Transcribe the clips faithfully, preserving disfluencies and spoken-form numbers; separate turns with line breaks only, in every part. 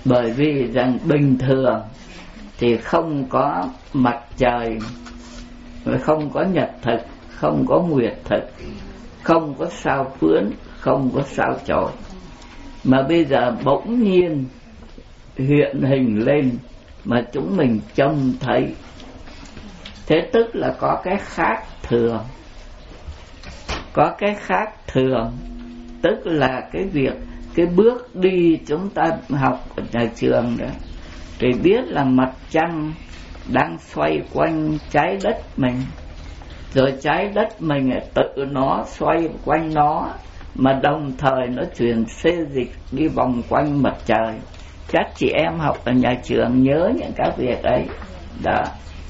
Bởi vì rằng bình thường thì không có mặt trời, không có nhật thực, không có nguyệt thực, không có sao phướn, không có sao chổi. Mà bây giờ bỗng nhiên hiện hình lên mà chúng mình trông thấy, thế tức là có cái khác thường. Có cái khác thường tức là cái việc, cái bước đi chúng ta học ở nhà trường đó, thì biết là mặt trăng đang xoay quanh trái đất mình, rồi trái đất mình tự nó xoay quanh nó, mà đồng thời nó chuyển xê dịch đi vòng quanh mặt trời. Các chị em học ở nhà trường nhớ những các việc ấy đó.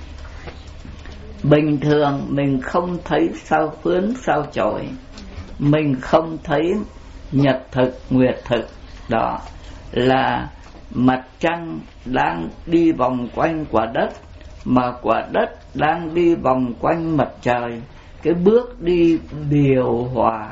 Bình thường mình không thấy sao phướn sao chổi, mình không thấy nhật thực nguyệt thực, đó là mặt trăng đang đi vòng quanh quả đất, mà quả đất đang đi vòng quanh mặt trời. Cái bước đi điều hòa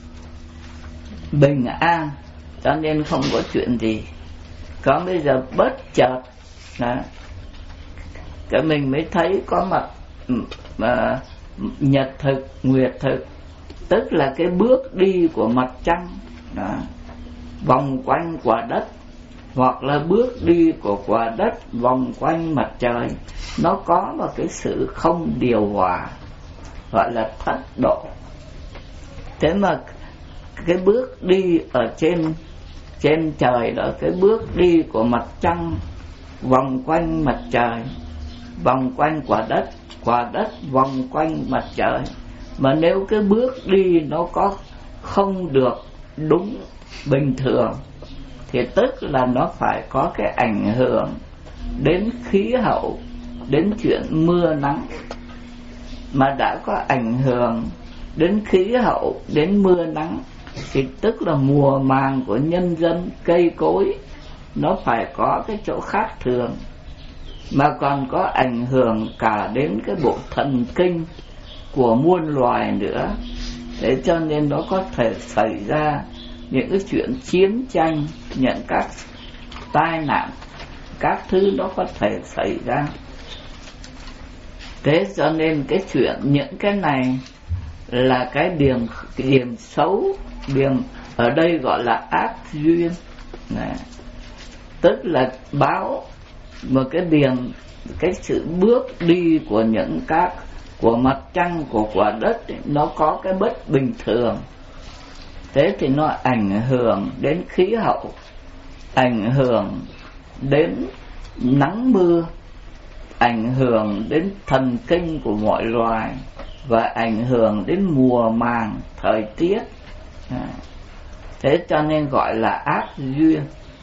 bình an, cho nên không có chuyện gì. Còn bây giờ bất chợt đó, cái mình mới thấy có mặt mà nhật thực nguyệt thực, tức là cái bước đi của mặt trăng đó, vòng quanh quả đất, hoặc là bước đi của quả đất vòng quanh mặt trời, nó có một cái sự không điều hòa, gọi là thất độ. Thế mà cái bước đi ở trên trên trời đó, cái bước đi của mặt trăng vòng quanh mặt trời, vòng quanh quả đất, quả đất vòng quanh mặt trời, mà nếu cái bước đi nó có không được đúng bình thường thì tức là nó phải có cái ảnh hưởng đến khí hậu, đến chuyện mưa nắng. Mà đã có ảnh hưởng đến khí hậu, đến mưa nắng, thì tức là mùa màng của nhân dân, cây cối nó phải có cái chỗ khác thường, mà còn có ảnh hưởng cả đến cái bộ thần kinh của muôn loài nữa. Thế cho nên nó có thể xảy ra những cái chuyện chiến tranh, những các tai nạn, các thứ nó có thể xảy ra. Thế cho nên cái chuyện những cái này là cái điểm, cái điểm xấu, điểm ở đây gọi là ác duyên này. Tức là báo một cái điểm, cái sự bước đi của những các, của mặt trăng, của quả đất ấy, nó có cái bất bình thường. Thế thì nó ảnh hưởng đến khí hậu, ảnh hưởng đến nắng mưa, ảnh hưởng đến thần kinh của mọi loài, và ảnh hưởng đến mùa màng, thời tiết. Thế cho nên gọi là ác duyên.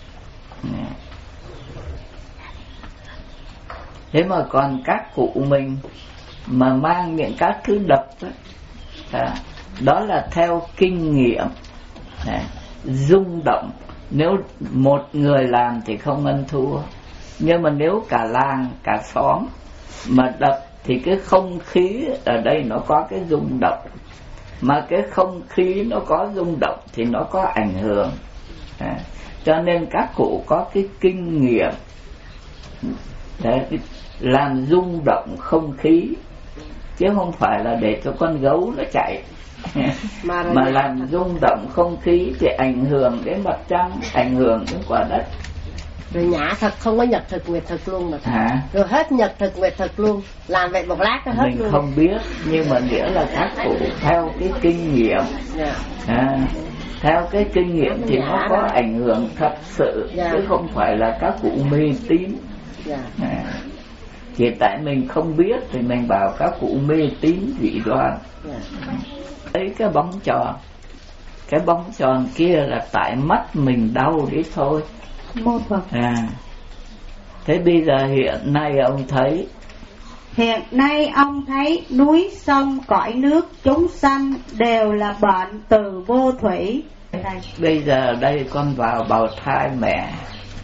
Thế mà còn các cụ mình mà mang những các thứ độc đó, à, đó là theo kinh nghiệm, à, rung động. Nếu một người làm thì không ăn thua, nhưng mà nếu cả làng, cả xóm mà đập thì cái không khí ở đây nó có cái rung động, mà cái không khí nó có rung động thì nó có ảnh hưởng. À, cho nên các cụ có cái kinh nghiệm để làm rung động không khí, chứ không phải là để cho con gấu nó chạy. mà, mà làm rung động không khí thì ảnh hưởng đến mặt trăng, ảnh hưởng đến quả đất.
Rồi nhã thật không có nhật thực nguyệt thực luôn mà
à?
Rồi hết nhật thực nguyệt thực luôn, làm vậy một lát nó hết
mình
luôn.
Mình không biết, nhưng mà nghĩa là các cụ theo cái kinh nghiệm. yeah. à, Theo cái kinh nghiệm thì nó có ảnh hưởng thật sự, yeah. chứ không phải là các cụ mê tín. yeah. à, Chỉ tại mình không biết thì mình bảo các cụ mê tín dị đoan. yeah. Thấy cái bóng tròn, cái bóng tròn kia là tại mắt mình đau đấy thôi. à, Thế bây giờ hiện nay ông thấy,
Hiện nay ông thấy núi sông cõi nước chúng sanh đều là bệnh từ vô thủy.
Bây giờ đây con vào bào thai mẹ.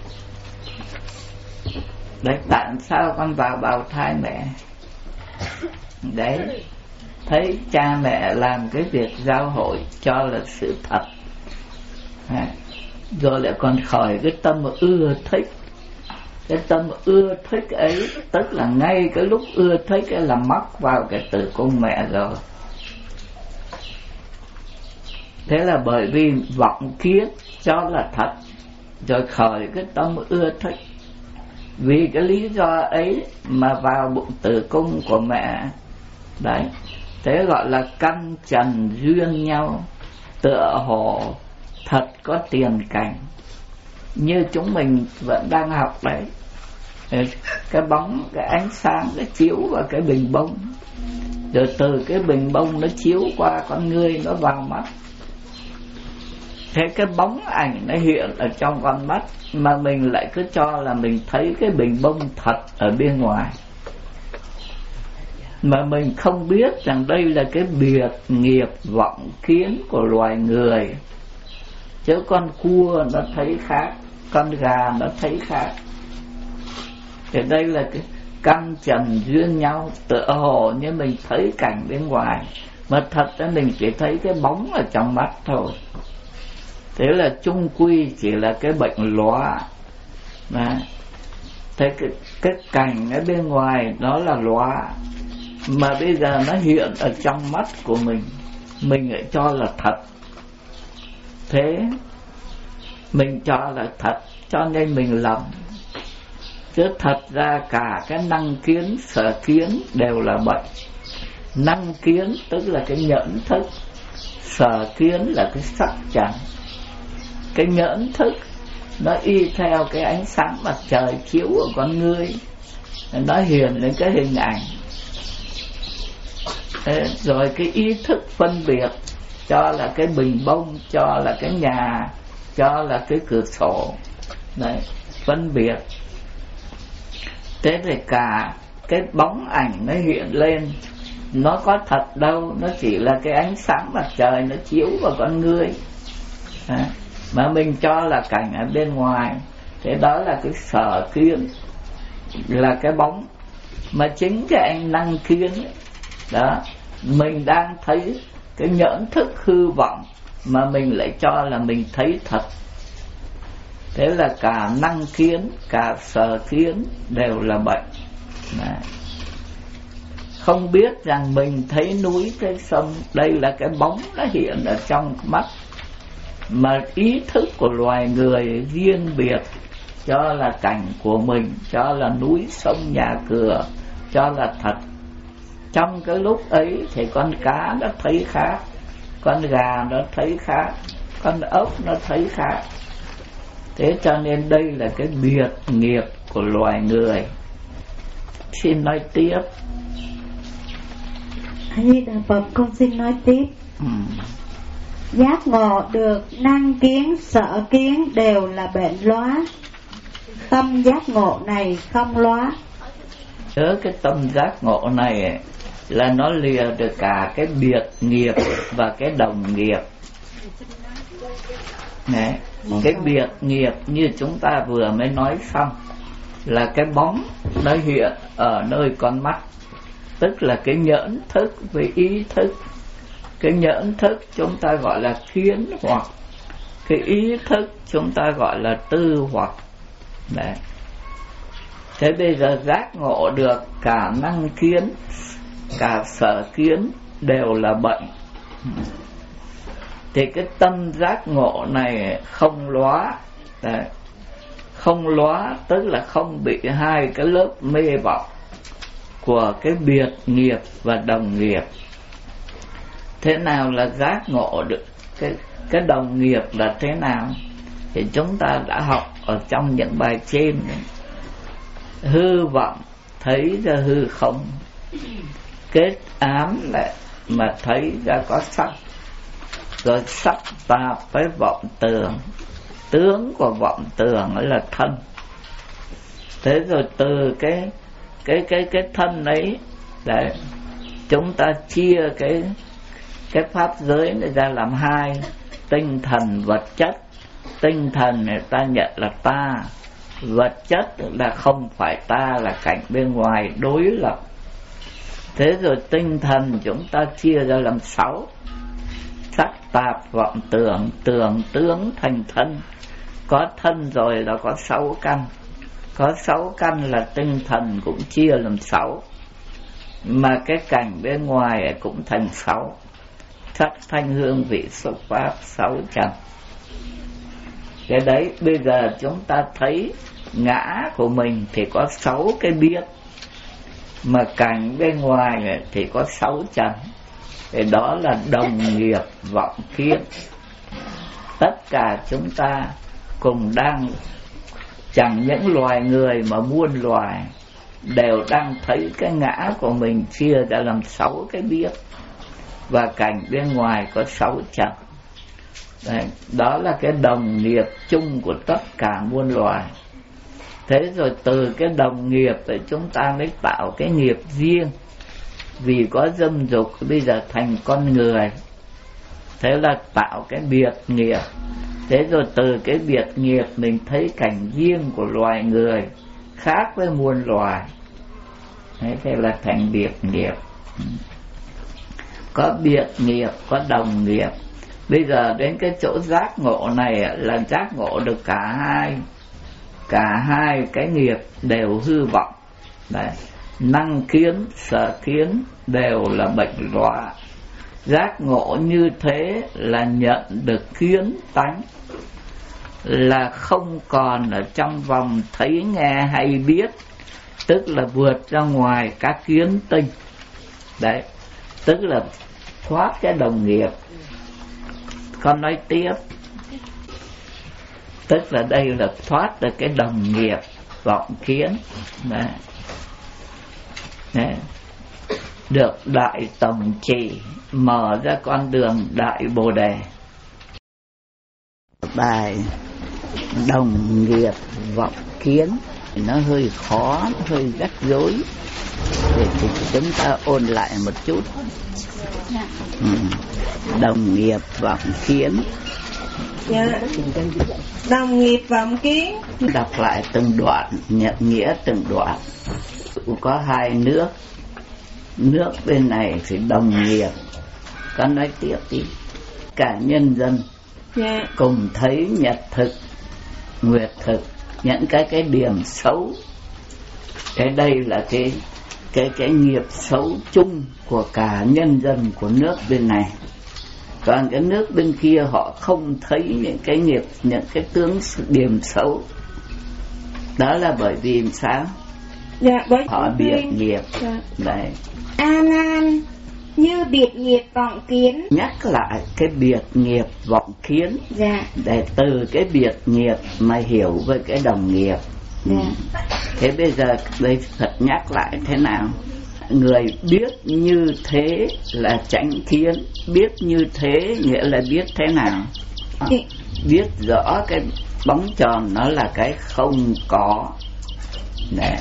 Đấy, tại sao con vào bào thai mẹ? Đấy, thấy cha mẹ làm cái việc giao hội cho là sự thật. à, rồi lại còn khởi cái tâm ưa thích. Cái tâm ưa thích ấy tức là ngay cái lúc ưa thích ấy là mắc vào cái tử cung mẹ rồi. Thế là bởi vì vọng kiến cho là thật, rồi khởi cái tâm ưa thích. Vì cái lý do ấy mà vào bụng tử cung của mẹ. Đấy, thế gọi là căn trần duyên nhau, tựa hồ thật có tiền cảnh. Như chúng mình vẫn đang học đấy, cái bóng, cái ánh sáng nó chiếu vào cái bình bông, rồi từ cái bình bông nó chiếu qua con người, nó vào mắt. Thế cái bóng ảnh nó hiện ở trong con mắt, mà mình lại cứ cho là mình thấy cái bình bông thật ở bên ngoài, mà mình không biết rằng đây là cái biệt nghiệp vọng kiến của loài người. Chứ con cua nó thấy khác, con gà nó thấy khác. Thì đây là cái căn trần duyên nhau, tựa hồ như mình thấy cảnh bên ngoài, mà thật ra mình chỉ thấy cái bóng ở trong mắt thôi. Thế là chung quy chỉ là cái bệnh lóa. Thế cái, cái cảnh ở bên ngoài nó là lóa, mà bây giờ nó hiện ở trong mắt của mình, mình lại cho là thật. Thế mình cho là thật, cho nên mình lầm. Chứ thật ra cả cái năng kiến, sở kiến đều là bệnh. Năng kiến tức là cái nhẫn thức, sở kiến là cái sắc trần. Cái nhẫn thức nó y theo cái ánh sáng mặt trời chiếu ở con ngươi, nó hiện lên cái hình ảnh. Thế rồi cái ý thức phân biệt, cho là cái bình bông, cho là cái nhà, cho là cái cửa sổ. Đấy, phân biệt. Thế thì cả cái bóng ảnh nó hiện lên, nó có thật đâu, nó chỉ là cái ánh sáng mặt trời nó chiếu vào con ngươi. Đấy, mà mình cho là cảnh ở bên ngoài. Thế đó là cái sở kiến, là cái bóng. Mà chính cái anh năng kiến ấy, đó, mình đang thấy cái nhẫn thức hư vọng, mà mình lại cho là mình thấy thật. Thế là cả năng kiến, cả sở kiến đều là bệnh. Đấy, không biết rằng mình thấy núi, thấy sông, đây là cái bóng nó hiện ở trong mắt, mà ý thức của loài người riêng biệt cho là cảnh của mình, cho là núi sông nhà cửa, cho là thật. Trong cái lúc ấy thì con cá nó thấy khác, con gà nó thấy khác, con ốc nó thấy khác. Thế cho nên đây là cái biệt nghiệp của loài người. Xin nói tiếp.
A Di Đà Phật, con xin nói tiếp.
ừ.
Giác ngộ được năng kiến, sở kiến đều là bệnh lóa. Tâm giác ngộ này không lóa.
Nhớ cái tâm giác ngộ này là nó lìa được cả cái biệt nghiệp và cái đồng nghiệp. Đấy, cái biệt nghiệp như chúng ta vừa mới nói xong, là cái bóng nó hiện ở nơi con mắt, tức là cái nhẫn thức với ý thức. Cái nhẫn thức chúng ta gọi là kiến hoặc, cái ý thức chúng ta gọi là tư hoặc. Đấy. Thế bây giờ giác ngộ được cả năng kiến, cả sở kiến đều là bệnh. Thì cái tâm giác ngộ này không lóa. Đấy, không lóa tức là không bị hai cái lớp mê vọng của cái biệt nghiệp và đồng nghiệp. Thế nào là giác ngộ được cái, cái đồng nghiệp là thế nào? Thì chúng ta đã học ở trong những bài trên này. Hư vọng thấy ra hư không, kết ám lại mà thấy ra có sắc, rồi sắc tạp với vọng tưởng, tướng của vọng tưởng là thân. Thế rồi từ cái cái cái cái thân ấy, đấy, chúng ta chia cái cái pháp giới này ra làm hai: tinh thần vật chất. Tinh thần này ta nhận là ta, vật chất là không phải ta, là cảnh bên ngoài đối lập. Thế rồi tinh thần chúng ta chia ra làm sáu: sắc tạp vọng tưởng, tưởng tướng thành thân. Có thân rồi là có sáu căn. Có sáu căn là tinh thần cũng chia làm sáu, mà cái cảnh bên ngoài cũng thành sáu: sắc thanh hương vị xúc pháp, sáu trần. Cái đấy bây giờ chúng ta thấy ngã của mình thì có sáu cái biết, mà cảnh bên ngoài thì có sáu trần. Thì đó là đồng nghiệp vọng kiến. Tất cả chúng ta cùng đang, chẳng những loài người mà muôn loài đều đang thấy cái ngã của mình chia ra làm sáu cái biết, và cảnh bên ngoài có sáu trần. Đấy, đó là cái đồng nghiệp chung của tất cả muôn loài. Thế rồi từ cái đồng nghiệp thì chúng ta mới tạo cái nghiệp riêng. Vì có dâm dục bây giờ thành con người, thế là tạo cái biệt nghiệp. Thế rồi từ cái biệt nghiệp mình thấy cảnh riêng của loài người khác với muôn loài. Thế thế là thành biệt nghiệp. Có biệt nghiệp, có đồng nghiệp. Bây giờ đến cái chỗ giác ngộ này là giác ngộ được cả hai. Cả hai cái nghiệp đều hư vọng. Đấy. Năng kiến, sở kiến đều là bệnh lõa. Giác ngộ như thế là nhận được kiến tánh, là không còn ở trong vòng thấy nghe hay biết, tức là vượt ra ngoài các kiến tinh. Đấy, tức là thoát cái đồng nghiệp. Con nói tiếp, tức là đây là thoát được cái đồng nghiệp vọng kiến. Đấy. Đấy. Được đại tổng trì, mở ra con đường đại bồ đề. Bài đồng nghiệp vọng kiến nó hơi khó, hơi rắc rối, thì, thì chúng ta ôn lại một chút. Ừ. Đồng nghiệp vọng kiến.
Dạ. Đồng nghiệp vọng kiến.
Đọc lại từng đoạn, nhận nghĩa từng đoạn. Có hai nước. Nước bên này thì đồng nghiệp. Con nói tiếp đi. Cả nhân dân,
dạ,
cùng thấy nhật thực, nguyệt thực, những cái cái điểm xấu. Cái đây là cái cái cái nghiệp xấu chung của cả nhân dân của nước bên này. Còn cái nước bên kia họ không thấy những cái nghiệp, những cái tướng điểm xấu. Đó là bởi vì sao?
Dạ, bởi
họ biệt nghiệp.
Dạ.
Đấy.
A Nan, như biệt nghiệp vọng kiến.
Nhắc lại cái biệt nghiệp vọng kiến.
Dạ.
Để từ cái biệt nghiệp mà hiểu với cái đồng nghiệp.
Dạ.
Thế bây giờ đây Phật nhắc lại thế nào? Người biết như thế là chánh kiến. Biết như thế nghĩa là biết thế nào? À, biết rõ cái bóng tròn nó là cái không có. Đấy.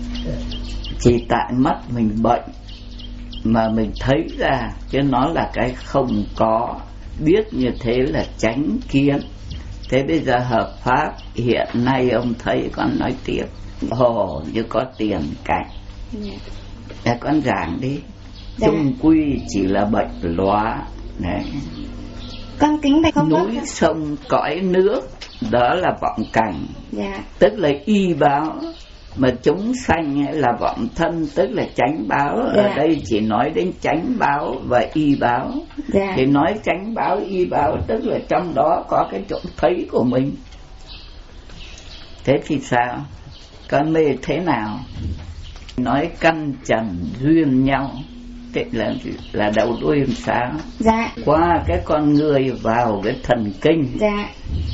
Chỉ tại mắt mình bệnh mà mình thấy ra, chứ nó là cái không có. Biết như thế là chánh kiến. Thế bây giờ hợp pháp hiện nay ông thấy con nói tiếp. Hồ như có tiền cảnh. Để con giảng đi. Dạ. Chung quy chỉ là bệnh lõa. Đấy.
Con kính đây không.
Núi sông cõi nước, đó là vọng cảnh.
Dạ.
Tức là y báo. Mà chúng sanh là vọng thân, tức là chánh báo. Dạ. Ở đây chỉ nói đến chánh báo và y báo. Dạ. Thì nói chánh báo, y báo, tức là trong đó có cái chỗ thấy của mình. Thế thì sao? Con mê thế nào? Nói căn trần duyên nhau. Thế là, là đầu đuôi làm sao?
Dạ.
Qua cái con người vào cái thần kinh.
Dạ.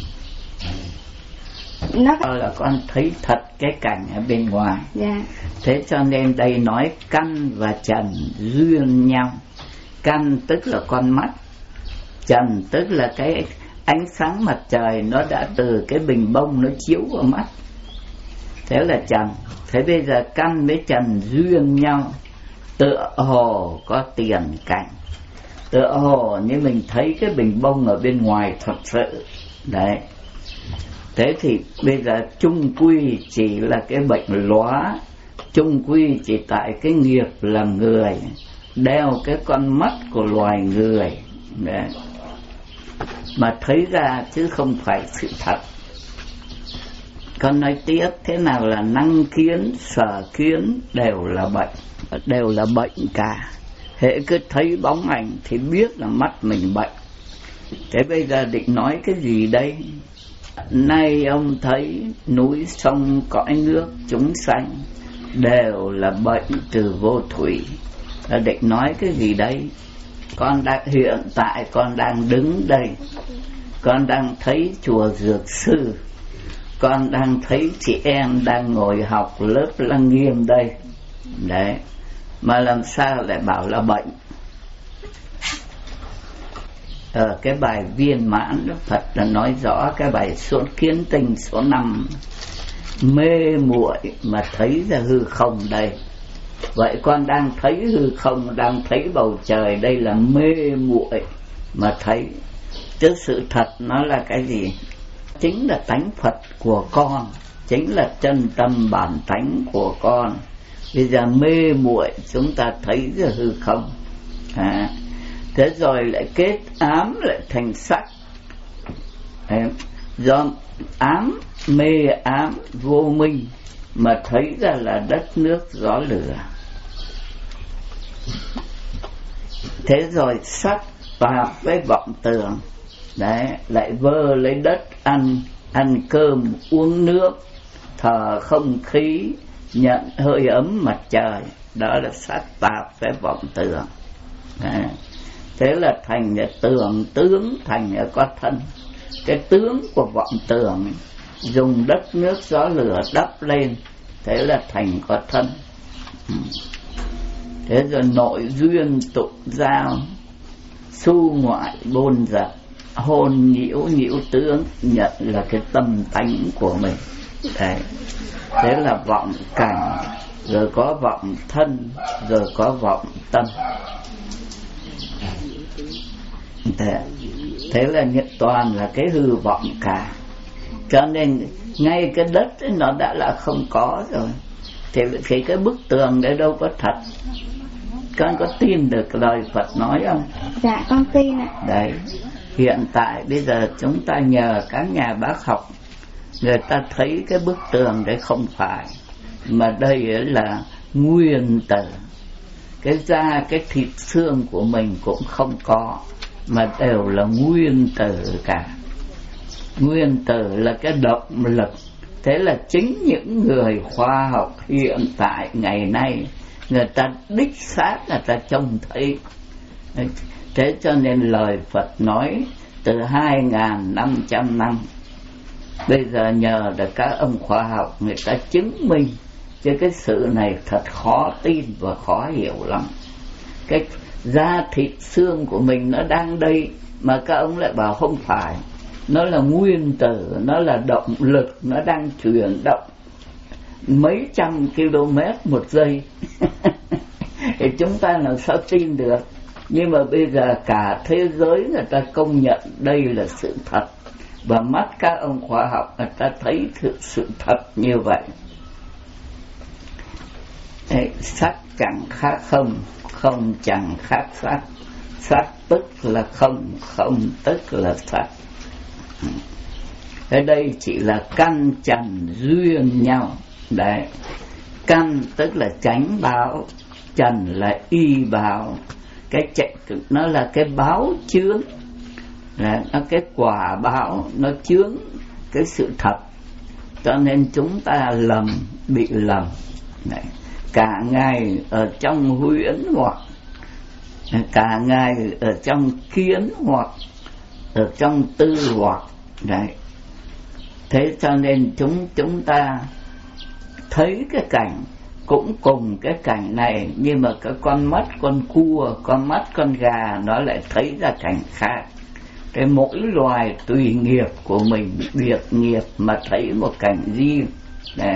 Nó
là con thấy thật cái cảnh ở bên ngoài.
Dạ.
Thế cho nên đây nói căn và trần duyên nhau. Căn tức là con mắt, trần tức là cái ánh sáng mặt trời nó đã từ cái bình bông nó chiếu vào mắt. Thế là trần. Thế bây giờ căn với trần duyên nhau, tựa hồ có tiền cảnh. Tựa hồ như mình thấy cái bình bông ở bên ngoài thật sự. Đấy. Thế thì bây giờ chung quy chỉ là cái bệnh lõa. Chung quy chỉ tại cái nghiệp làm người, đeo cái con mắt của loài người. Đấy. Mà thấy ra chứ không phải sự thật. Con nói tiếp, thế nào là năng kiến, sở kiến đều là bệnh, đều là bệnh cả. Hễ cứ thấy bóng ảnh thì biết là mắt mình bệnh. Thế bây giờ định nói cái gì đây? Nay ông thấy núi sông cõi nước chúng sanh đều là bệnh từ vô thủy. Là định nói cái gì đây? Con đang hiện tại con đang đứng đây, con đang thấy chùa Dược Sư, con đang thấy chị em đang ngồi học lớp Lăng Nghiêm đây. Đấy, mà làm sao lại bảo là bệnh? Ở cái bài Viên Mãn Đức Phật là nói rõ cái bài số kiến tinh số năm, mê muội mà thấy ra hư không đây. Vậy con đang thấy hư không, đang thấy bầu trời, đây là mê muội mà thấy. Chứ sự thật nó là cái gì? Chính là tánh Phật của con, chính là chân tâm bản tánh của con. Bây giờ mê muội chúng ta thấy ra hư không à, thế rồi lại kết ám lại thành sắc. Đấy, do ám mê ám vô minh mà thấy ra là đất nước gió lửa. Thế rồi sắc tạp với vọng tưởng. Đấy, lại vơ lấy đất ăn, ăn cơm uống nước, thở không khí, nhận hơi ấm mặt trời. Đó là sắc tạp với vọng tưởng. Đấy, thế là thành là tưởng tướng, thành là có thân. Cái tướng của vọng tưởng dùng đất nước gió lửa đắp lên, thế là thành có thân. Thế rồi nội duyên tụng giao, su ngoại bôn dập, hôn nhiễu nhiễu tướng, nhận là cái tâm tánh của mình. Đấy, thế là vọng cảnh, rồi có vọng thân, rồi có vọng tâm. Thế, thế là nhất toàn là cái hư vọng cả. Cho nên ngay cái đất ấy nó đã là không có rồi, thì, thì cái bức tường đấy đâu có thật. Con có tin được lời Phật nói không?
Dạ con tin ạ.
Đấy, hiện tại bây giờ chúng ta nhờ các nhà bác học, người ta thấy cái bức tường đấy không phải, mà đây là nguyên tử. Cái da, cái thịt xương của mình cũng không có, mà đều là nguyên tử cả. Nguyên tử là cái động lực. Thế là chính những người khoa học hiện tại ngày nay, người ta đích xác người ta trông thấy. Thế cho nên lời Phật nói từ hai nghìn năm trăm năm, bây giờ nhờ được các ông khoa học người ta chứng minh. Chứ cái sự này thật khó tin và khó hiểu lắm. Cái da thịt xương của mình nó đang đây, mà các ông lại bảo không phải. Nó là nguyên tử, nó là động lực, nó đang chuyển động mấy trăm km một giây. Thì chúng ta làm sao tin được? Nhưng mà bây giờ cả thế giới người ta công nhận đây là sự thật, và mắt các ông khoa học người ta thấy thực sự thật như vậy. Đấy, sắc chẳng khác không, không chẳng khác sắc. Sắc tức là không, không tức là sắc. Ở đây chỉ là căn trần duyên nhau. Đấy, căn tức là chánh báo, trần là y báo. Cái chạy, nó là cái báo chướng, là nó cái quả báo, nó chướng cái sự thật. Cho nên chúng ta lầm, bị lầm. Đấy, cả ngày ở trong huyễn hoặc, cả ngày ở trong kiến hoặc, ở trong tư hoặc. Đấy, thế cho nên chúng chúng ta thấy cái cảnh cũng cùng cái cảnh này, nhưng mà cái con mắt con cua, con mắt con gà nó lại thấy ra cảnh khác. Cái mỗi loài tùy nghiệp của mình, biệt nghiệp mà thấy một cảnh riêng. Đấy,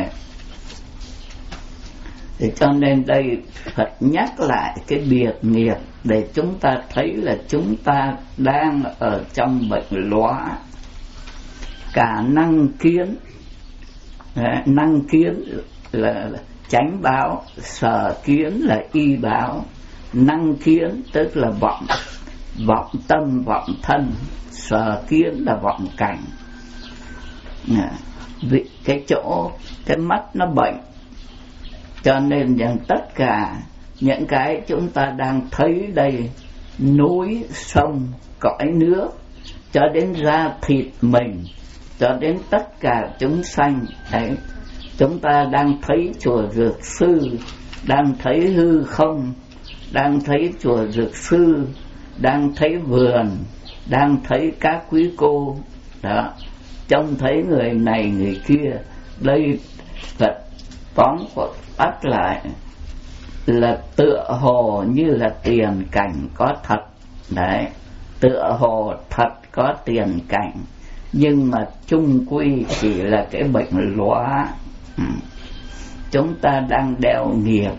thì cho nên đây Phật nhắc lại cái biệt nghiệp để chúng ta thấy là chúng ta đang ở trong bệnh lóa. Cả năng kiến, năng kiến là chánh báo, sở kiến là y báo. Năng kiến tức là vọng, vọng tâm, vọng thân. Sở kiến là vọng cảnh. vì cái chỗ cái mắt nó bệnh, cho nên rằng tất cả những cái chúng ta đang thấy đây, núi sông cõi nước cho đến da thịt mình, cho đến tất cả chúng sanh ấy, chúng ta đang thấy chùa Dược Sư, đang thấy hư không, đang thấy chùa Dược Sư, đang thấy vườn, đang thấy các quý cô đó, trông thấy người này người kia. Đây Phật tóm bắt lại là tựa hồ như là tiền cảnh có thật đấy, tựa hồ thật có tiền cảnh, nhưng mà chung quy chỉ là cái bệnh lóa. ừ. Chúng ta đang đeo nghiệp.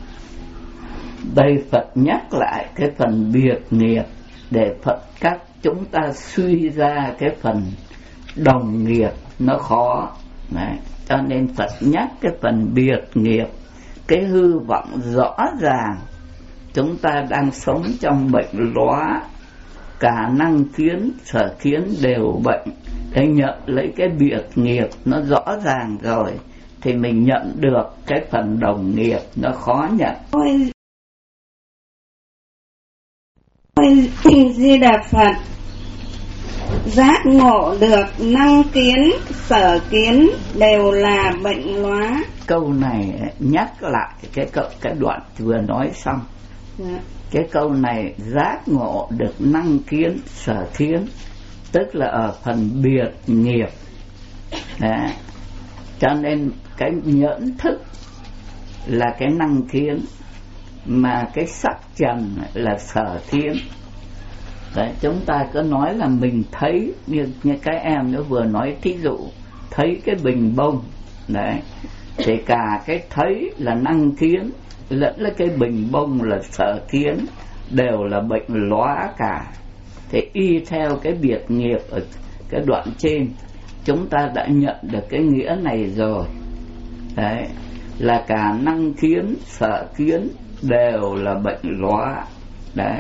Đây Phật nhắc lại cái phần biệt nghiệp để Phật các chúng ta suy ra cái phần đồng nghiệp nó khó đấy. Cho nên Phật nhắc cái phần biệt nghiệp, cái hư vọng rõ ràng. Chúng ta đang sống trong bệnh lóa, cả năng kiến sở kiến đều bệnh. Để nhận lấy cái biệt nghiệp nó rõ ràng rồi thì mình nhận được cái phần đồng nghiệp nó khó nhận.
Ôi, ôi Di Đà Phật, giác ngộ được năng kiến sở kiến đều là bệnh lóa.
Câu này nhắc lại cái câu, cái đoạn vừa nói xong.
Dạ.
Cái câu này giác ngộ được năng kiến sở kiến, tức là ở phần biệt nghiệp. Đấy. Cho nên cái nhẫn thức là cái năng kiến, mà cái sắc trần là sở kiến. Đấy, chúng ta cứ nói là mình thấy, như, như cái em nó vừa nói, thí dụ thấy cái bình bông đấy, thì cả cái thấy là năng kiến lẫn là cái bình bông là sở kiến, đều là bệnh lóa cả. Thì y theo cái biệt nghiệp ở cái đoạn trên, chúng ta đã nhận được cái nghĩa này rồi. Đấy, là cả năng kiến sở kiến đều là bệnh lóa. Đấy,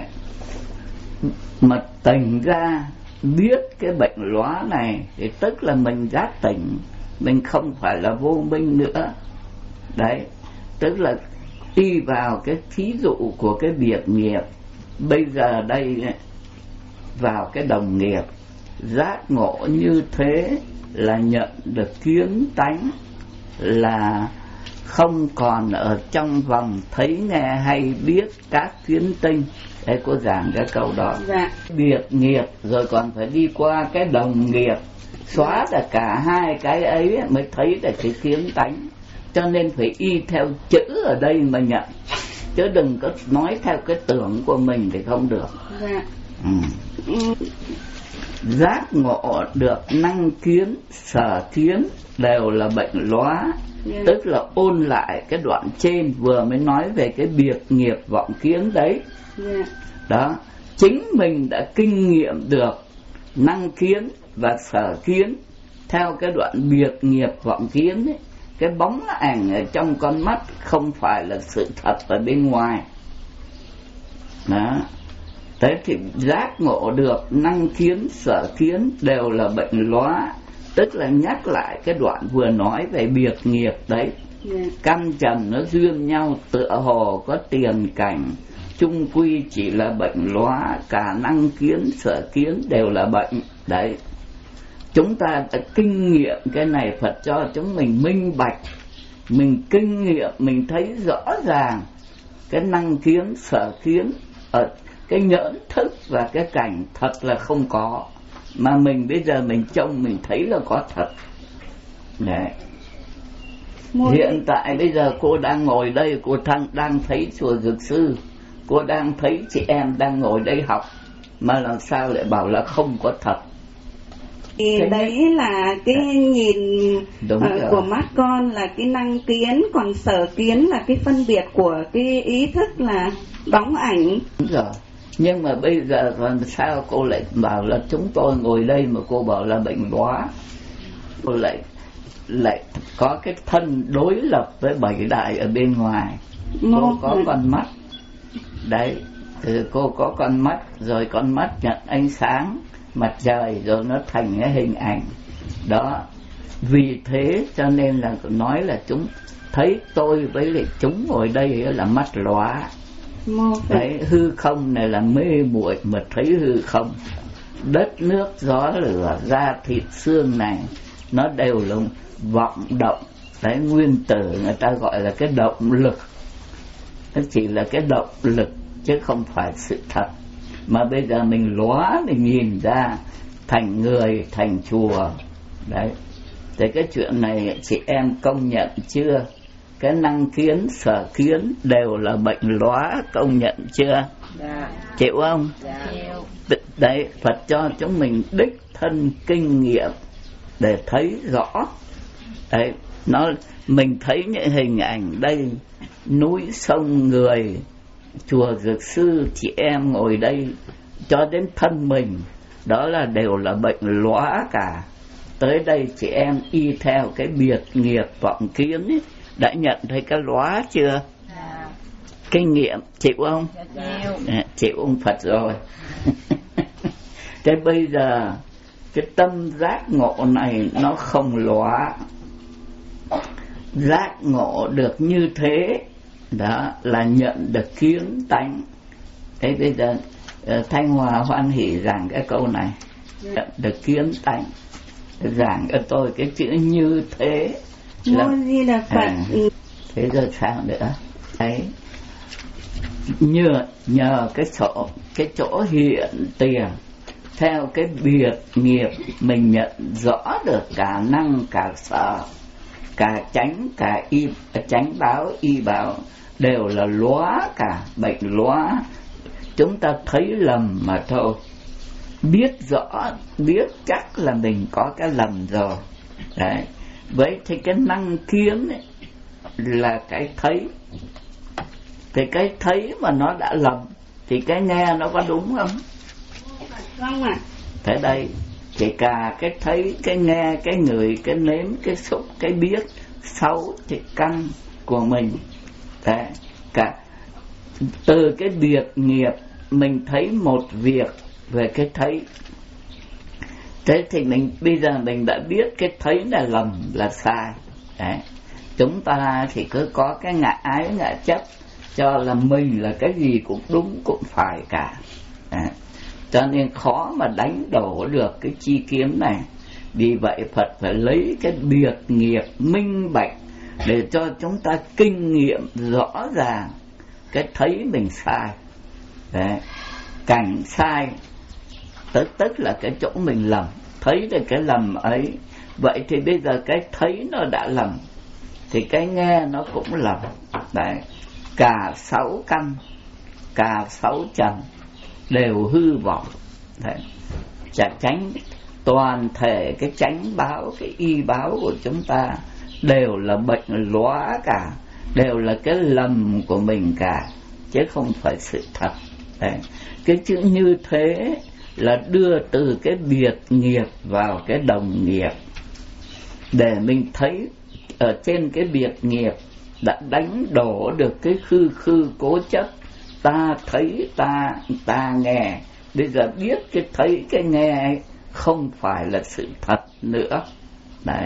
mà tỉnh ra biết cái bệnh lóa này thì tức là mình giác tỉnh, mình không phải là vô minh nữa. Đấy, tức là đi vào cái thí dụ của cái biệt nghiệp. Bây giờ đây vào cái đồng nghiệp, giác ngộ như thế là nhận được kiến tánh, là không còn ở trong vòng thấy nghe hay biết các kiến tinh. Đấy, cô giảng cái câu đó.
Dạ.
Biệt nghiệp rồi còn phải đi qua cái đồng nghiệp, xóa là cả hai cái ấy mới thấy là cái kiến tánh. Cho nên phải y theo chữ ở đây mà nhận, chứ đừng có nói theo cái tưởng của mình thì không được.
Dạ.
ừ. Ừ. Giác ngộ được năng kiến sở kiến đều là bệnh lóa. Yeah. Tức là ôn lại cái đoạn trên vừa mới nói về cái biệt nghiệp vọng kiến đấy. Yeah. Đó, chính mình đã kinh nghiệm được năng kiến và sở kiến theo cái đoạn biệt nghiệp vọng kiến ấy. Cái bóng ảnh ở trong con mắt không phải là sự thật ở bên ngoài. Đó. Thế thì giác ngộ được năng kiến sở kiến đều là bệnh lóa, tức là nhắc lại cái đoạn vừa nói về biệt nghiệp đấy. Yeah. Căn trần nó duyên nhau tựa hồ có tiền cảnh, chung quy chỉ là bệnh lóa, cả năng kiến sở kiến đều là bệnh. Đấy, chúng ta đã kinh nghiệm cái này, Phật cho chúng mình minh bạch, mình kinh nghiệm, mình thấy rõ ràng cái năng kiến sở kiến ở cái nhẫn thức và cái cảnh thật là không có, mà mình bây giờ mình trông mình thấy là có thật. Đấy. Hiện tại bây giờ cô đang ngồi đây, cô đang, đang thấy chùa Dược Sư, cô đang thấy chị em đang ngồi đây học, mà làm sao lại bảo là không có thật?
Thì đấy, đấy là cái đấy. Nhìn uh, của mắt con là cái năng kiến, còn sở kiến là cái phân biệt của cái ý thức là bóng ảnh.
Đúng rồi. Nhưng mà bây giờ làm sao cô lại bảo là chúng tôi ngồi đây mà cô bảo là bệnh lóa? Cô lại lại có cái thân đối lập với bảy đại ở bên ngoài. Cô có con mắt. Đấy, thì cô có con mắt, rồi con mắt nhận ánh sáng mặt trời rồi nó thành cái hình ảnh đó. Vì thế cho nên là nói là chúng thấy tôi với lại chúng ngồi đây là mắt lóa. Đấy, hư không này là mê muội mà thấy hư không. Đất nước gió lửa da thịt xương này nó đều là vọng động. Đấy, nguyên tử người ta gọi là cái động lực. Nó chỉ là cái động lực chứ không phải sự thật. Mà bây giờ mình lóa, mình nhìn ra thành người, thành chùa. Đấy, thế cái chuyện này chị em công nhận chưa? Cái năng kiến, sở kiến đều là bệnh lóa, công nhận chưa?
Dạ.
Chịu không?
Dạ.
Đấy, Phật cho chúng mình đích thân kinh nghiệm để thấy rõ. Đấy, nó mình thấy những hình ảnh đây, núi sông người, chùa Dược Sư, chị em ngồi đây, cho đến thân mình, đó là đều là bệnh lóa cả. Tới đây chị em y theo cái biệt nghiệp vọng kiến ấy, đã nhận thấy cái lóa chưa?
Dạ.
Kinh nghiệm chịu không?
Dạ.
À, chịu ông Phật rồi. Thế bây giờ cái tâm giác ngộ này nó không lóa. Giác ngộ được như thế đó là nhận được kiến tánh. Thế bây giờ Thanh Hòa hoan hỷ giảng cái câu này, nhận được kiến tánh. Giảng cho tôi cái chữ như thế là, à, thế giờ sao nữa? Đấy, nhờ nhờ cái chỗ cái chỗ hiện tiền theo cái biệt nghiệp, mình nhận rõ được cả năng cả sở, cả chánh cả y, chánh báo y báo đều là lóa cả, bệnh lóa. Chúng ta thấy lầm mà thôi, biết rõ, biết chắc là mình có cái lầm rồi. Đấy, vậy thì cái năng kiến ấy là cái thấy. Thì cái thấy mà nó đã lầm thì cái nghe nó có đúng không?
Vâng ạ.
Thế đây, chỉ cả cái thấy, cái nghe, cái ngửi, cái nếm, cái xúc, cái biết, sáu thì căn của mình. Đấy, cả từ cái biệt nghiệp mình thấy một việc về cái thấy. Thế thì mình bây giờ mình đã biết cái thấy là lầm, là sai. Đấy, chúng ta thì cứ có cái ngã ái ngã chấp, cho là mình là cái gì cũng đúng cũng phải cả. Đấy, cho nên khó mà đánh đổ được cái chi kiến này. Vì vậy Phật phải lấy cái biệt nghiệp minh bạch để cho chúng ta kinh nghiệm rõ ràng cái thấy mình sai. Đấy, cảnh sai tức tức là cái chỗ mình lầm, thấy được cái lầm ấy. Vậy thì bây giờ cái thấy nó đã lầm thì cái nghe nó cũng lầm. Đấy, cả sáu căn, cả sáu trần đều hư vọng. Đấy, chả tránh toàn thể cái chánh báo, cái y báo của chúng ta đều là bệnh lóa cả, đều là cái lầm của mình cả, chứ không phải sự thật. Đấy, cái chữ như thế là đưa từ cái biệt nghiệp vào cái đồng nghiệp, để mình thấy ở trên cái biệt nghiệp đã đánh đổ được cái khư khư cố chấp ta thấy, ta ta nghe. Bây giờ biết cái thấy cái nghe ấy không phải là sự thật nữa. Đấy,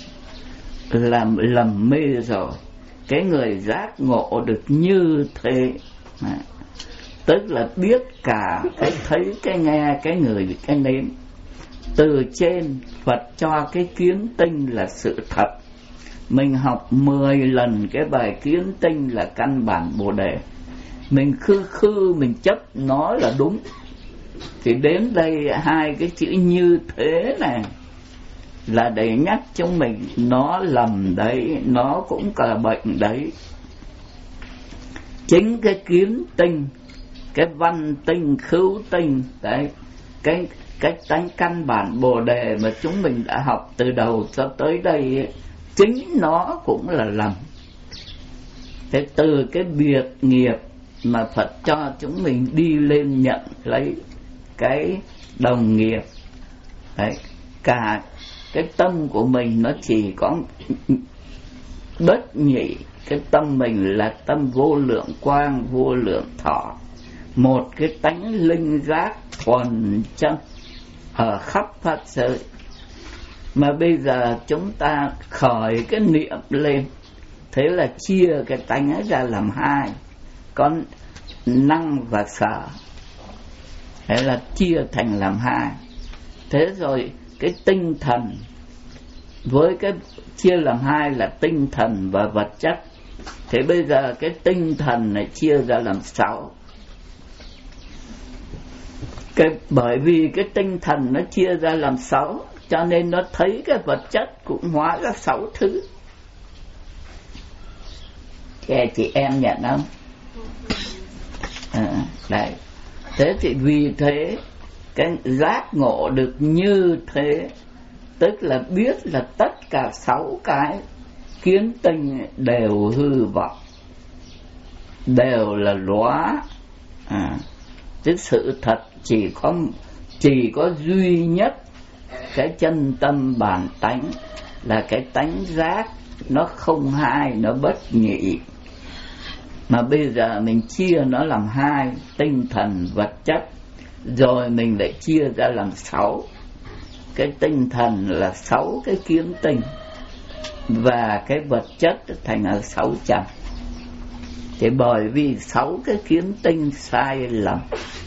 làm lầm mê rồi. Cái người giác ngộ được như thế, đấy, tức là biết cả cái thấy, cái nghe, cái người, cái nếm. Từ trên Phật cho cái kiến tinh là sự thật. Mình học mười lần cái bài kiến tinh là căn bản Bồ Đề. Mình khư khư mình chấp nó là đúng. Thì đến đây hai cái chữ như thế này là để nhắc chúng mình nó lầm đấy, nó cũng là bệnh đấy. Chính cái kiến tinh, cái văn tinh, khứu tinh, đấy, cái cái tánh căn bản Bồ Đề mà chúng mình đã học từ đầu cho tới đây, chính nó cũng là lầm. Thế từ cái biệt nghiệp mà Phật cho chúng mình đi lên nhận lấy cái đồng nghiệp. Đấy, cả cái tâm của mình nó chỉ có bất nhị. Cái tâm mình là tâm vô lượng quang, vô lượng thọ, một cái tánh linh giác thuần chân ở khắp pháp giới. Mà bây giờ chúng ta khởi cái niệm lên, thế là chia cái tánh ấy ra làm hai, có năng và sở, thế là chia thành làm hai. Thế rồi cái tinh thần, với cái chia làm hai là tinh thần và vật chất, thế bây giờ cái tinh thần này chia ra làm sáu. Cái, bởi vì cái tinh thần nó chia ra làm sáu, cho nên nó thấy cái vật chất cũng hóa ra sáu thứ. Kẻ chị em nhận không? À, đấy. Thế thì vì thế cái giác ngộ được như thế, tức là biết là tất cả sáu cái kiến tinh đều hư vọng, đều là lóa. À, chứ sự thật chỉ có chỉ có duy nhất cái chân tâm bản tánh, là cái tánh giác, nó không hai, nó bất nhị. Mà bây giờ mình chia nó làm hai, tinh thần vật chất, rồi mình lại chia ra làm sáu. Cái tinh thần là sáu cái kiến tinh, và cái vật chất thành là sáu trần. Thì bởi vì sáu cái kiến tinh sai lầm,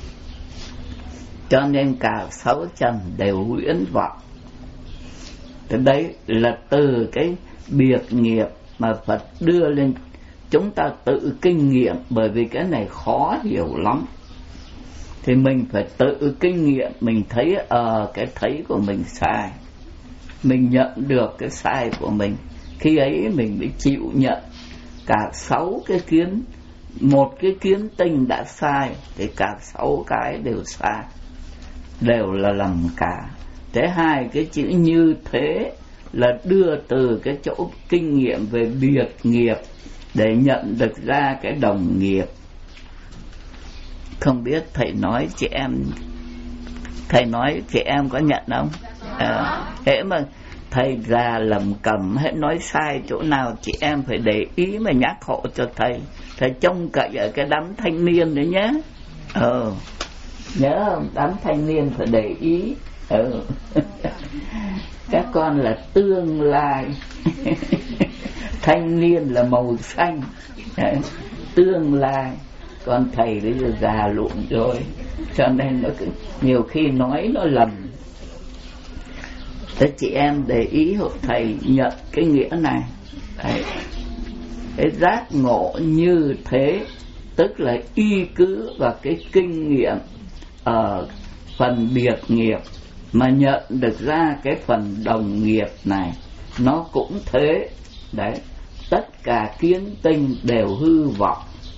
cho nên cả sáu trần đều huyễn vọng. Thế đấy là từ cái biệt nghiệp mà Phật đưa lên chúng ta tự kinh nghiệm, bởi vì cái này khó hiểu lắm. Thì mình phải tự kinh nghiệm, mình thấy ờ uh, cái thấy của mình sai, mình nhận được cái sai của mình, khi ấy mình mới chịu nhận. Cả sáu cái kiến, một cái kiến tinh đã sai thì cả sáu cái đều sai, đều là lầm cả. Thế hai cái chữ như thế là đưa từ cái chỗ kinh nghiệm về biệt nghiệp để nhận được ra cái đồng nghiệp. Không biết thầy nói chị em, thầy nói chị em có nhận không? À, hễ mà thầy già lầm cầm, hễ nói sai chỗ nào chị em phải để ý mà nhắc hộ cho thầy. Thầy trông cậy ở cái đám thanh niên đấy nhé. Ờ, nhớ không? Đám thanh niên phải để ý. Ừ. Các con là tương lai. Thanh niên là màu xanh, tương lai. Còn thầy bây giờ già lụn rồi, cho nên nó cứ, nhiều khi nói nó lầm. Thế chị em để ý hộ thầy nhận cái nghĩa này. Đấy. Cái giác ngộ như thế, tức là y cứ vào cái kinh nghiệm ở phần biệt nghiệp mà nhận được ra cái phần đồng nghiệp này. Nó cũng thế. Đấy. Tất cả kiến tinh đều hư vọng,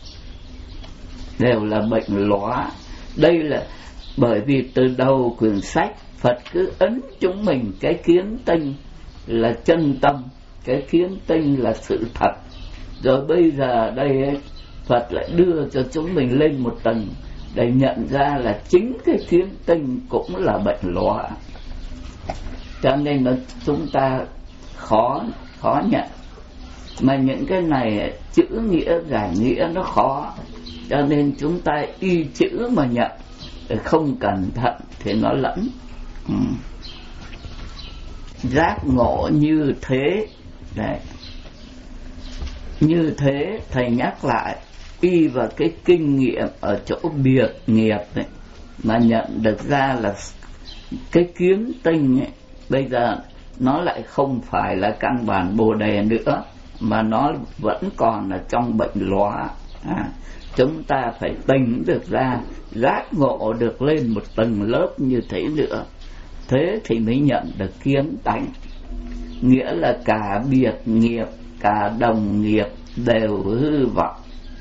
đều là bệnh lóa. Đây là bởi vì từ đầu quyển sách Phật cứ ấn chúng mình cái kiến tinh là chân tâm, cái kiến tinh là sự thật. Rồi bây giờ đây ấy, Phật lại đưa cho chúng mình lên một tầng để nhận ra là chính cái kiến tinh cũng là bệnh lóa. Cho nên là chúng ta khó khó nhận. Mà những cái này chữ nghĩa giải nghĩa nó khó, cho nên chúng ta y chữ mà nhận, không cẩn thận thì nó lẫn. Ừ. Giác ngộ như thế. Đấy. Như thế thầy nhắc lại, y vào cái kinh nghiệm ở chỗ biệt nghiệp ấy, mà nhận được ra là cái kiến tinh ấy, bây giờ nó lại không phải là căn bản Bồ Đề nữa, mà nó vẫn còn ở trong bệnh lóa. À, chúng ta phải tỉnh được ra, giác ngộ được lên một tầng lớp như thế nữa, thế thì mới nhận được kiến tánh. Nghĩa là cả biệt nghiệp, cả đồng nghiệp đều hư vọng.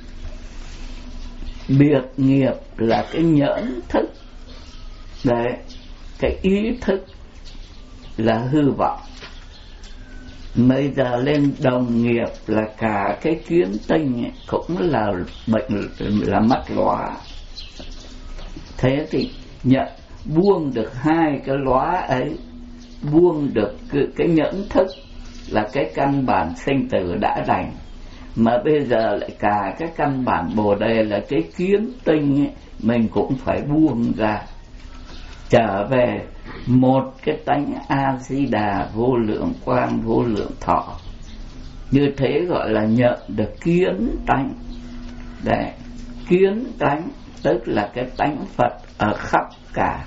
Biệt nghiệp là cái nhẫn thức, đấy, cái ý thức là hư vọng. Bây giờ lên đồng nghiệp là cả cái kiến tinh ấy, cũng là bệnh, là mắt lóa. Thế thì nhận buông được hai cái lóa ấy, buông được cái, cái nhẫn thức là cái căn bản sinh tử đã đành, mà bây giờ lại cả cái căn bản Bồ Đề là cái kiến tinh ấy, mình cũng phải buông ra. trở về một cái tánh A Di Đà vô lượng quang vô lượng thọ. Như thế gọi là nhận được kiến tánh. Đấy, kiến tánh tức là cái tánh Phật ở khắp cả.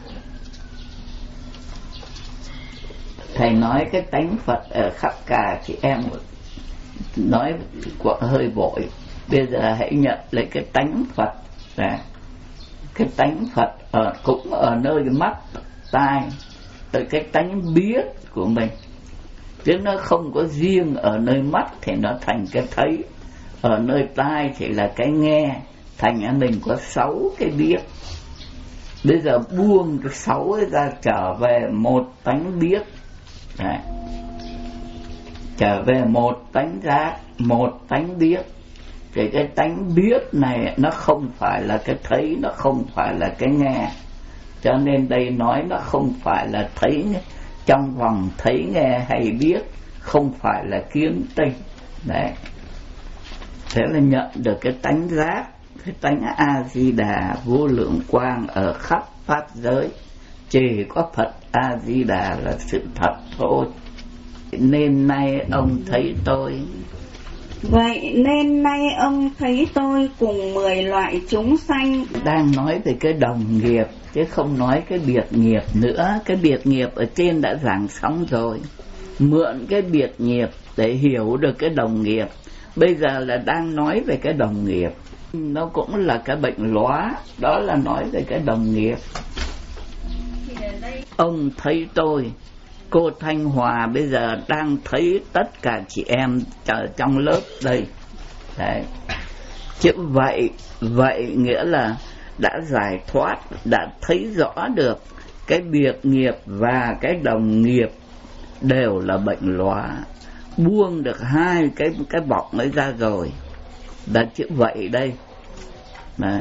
Thầy nói cái tánh Phật ở khắp cả thì em nói hơi vội. Bây giờ hãy nhận lấy cái tánh Phật. Đấy, cái tánh Phật ở, cũng ở nơi mắt, tai, tới cái tánh biết của mình. Chứ nó không có riêng ở nơi mắt thì nó thành cái thấy, ở nơi tai thì là cái nghe, thành ra mình có sáu cái biết. Bây giờ buông cái sáu ấy ra trở về một tánh biết. Đấy, trở về một tánh giác, một tánh biết. Thì cái tánh biết này nó không phải là cái thấy, nó không phải là cái nghe. Cho nên đây nói nó không phải là thấy trong vòng thấy nghe hay biết, không phải là kiến tinh. Đấy, thế là nhận được cái tánh giác, cái tánh A Di Đà vô lượng quang ở khắp pháp giới. Chỉ có Phật A Di Đà là sự thật thôi. Nên nay ông thấy tôi.
Vậy nên nay ông thấy tôi cùng mười loại chúng sanh.
Đang nói về cái đồng nghiệp chứ không nói cái biệt nghiệp nữa. Cái biệt nghiệp ở trên đã giảng xong rồi. Mượn cái biệt nghiệp để hiểu được cái đồng nghiệp. Bây giờ là đang nói về cái đồng nghiệp. Nó cũng là cái bệnh lóa. Đó là nói về cái đồng nghiệp. Ông thấy tôi. Cô Thanh Hòa bây giờ đang thấy tất cả chị em trong lớp đây. Đấy, chứ vậy vậy nghĩa là đã giải thoát, đã thấy rõ được cái biệt nghiệp và cái đồng nghiệp đều là bệnh lóa. Buông được hai cái cái bọc ấy ra rồi. Đã chữ vậy đây. Đấy,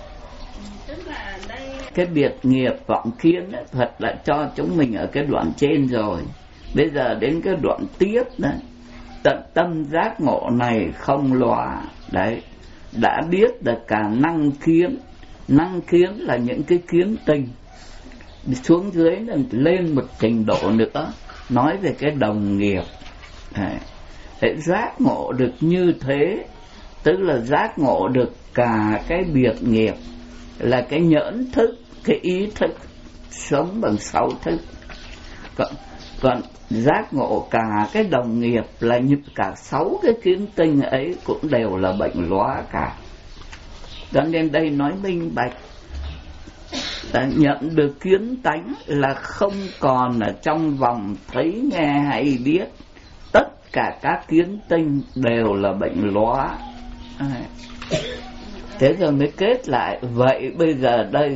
cái biệt nghiệp vọng kiến ấy, Phật đã cho chúng mình ở cái đoạn trên rồi. Bây giờ đến cái đoạn tiếp đấy, tận tâm giác ngộ này không lòa. Đấy, đã biết được cả năng kiến. Năng kiến là những cái kiến tình. Xuống dưới lên một trình độ nữa, nói về cái đồng nghiệp. Đấy, để giác ngộ được như thế, tức là giác ngộ được cả cái biệt nghiệp, là cái nhẫn thức, cái ý thức, sống bằng sáu thức. Còn, còn giác ngộ cả cái đồng nghiệp là như cả sáu cái kiến tinh ấy cũng đều là bệnh lóa cả. Cho nên đây nói minh bạch, đã nhận được kiến tánh là không còn ở trong vòng thấy nghe hay biết. Tất cả các kiến tinh đều là bệnh lóa. Thế rồi mới kết lại. Vậy bây giờ đây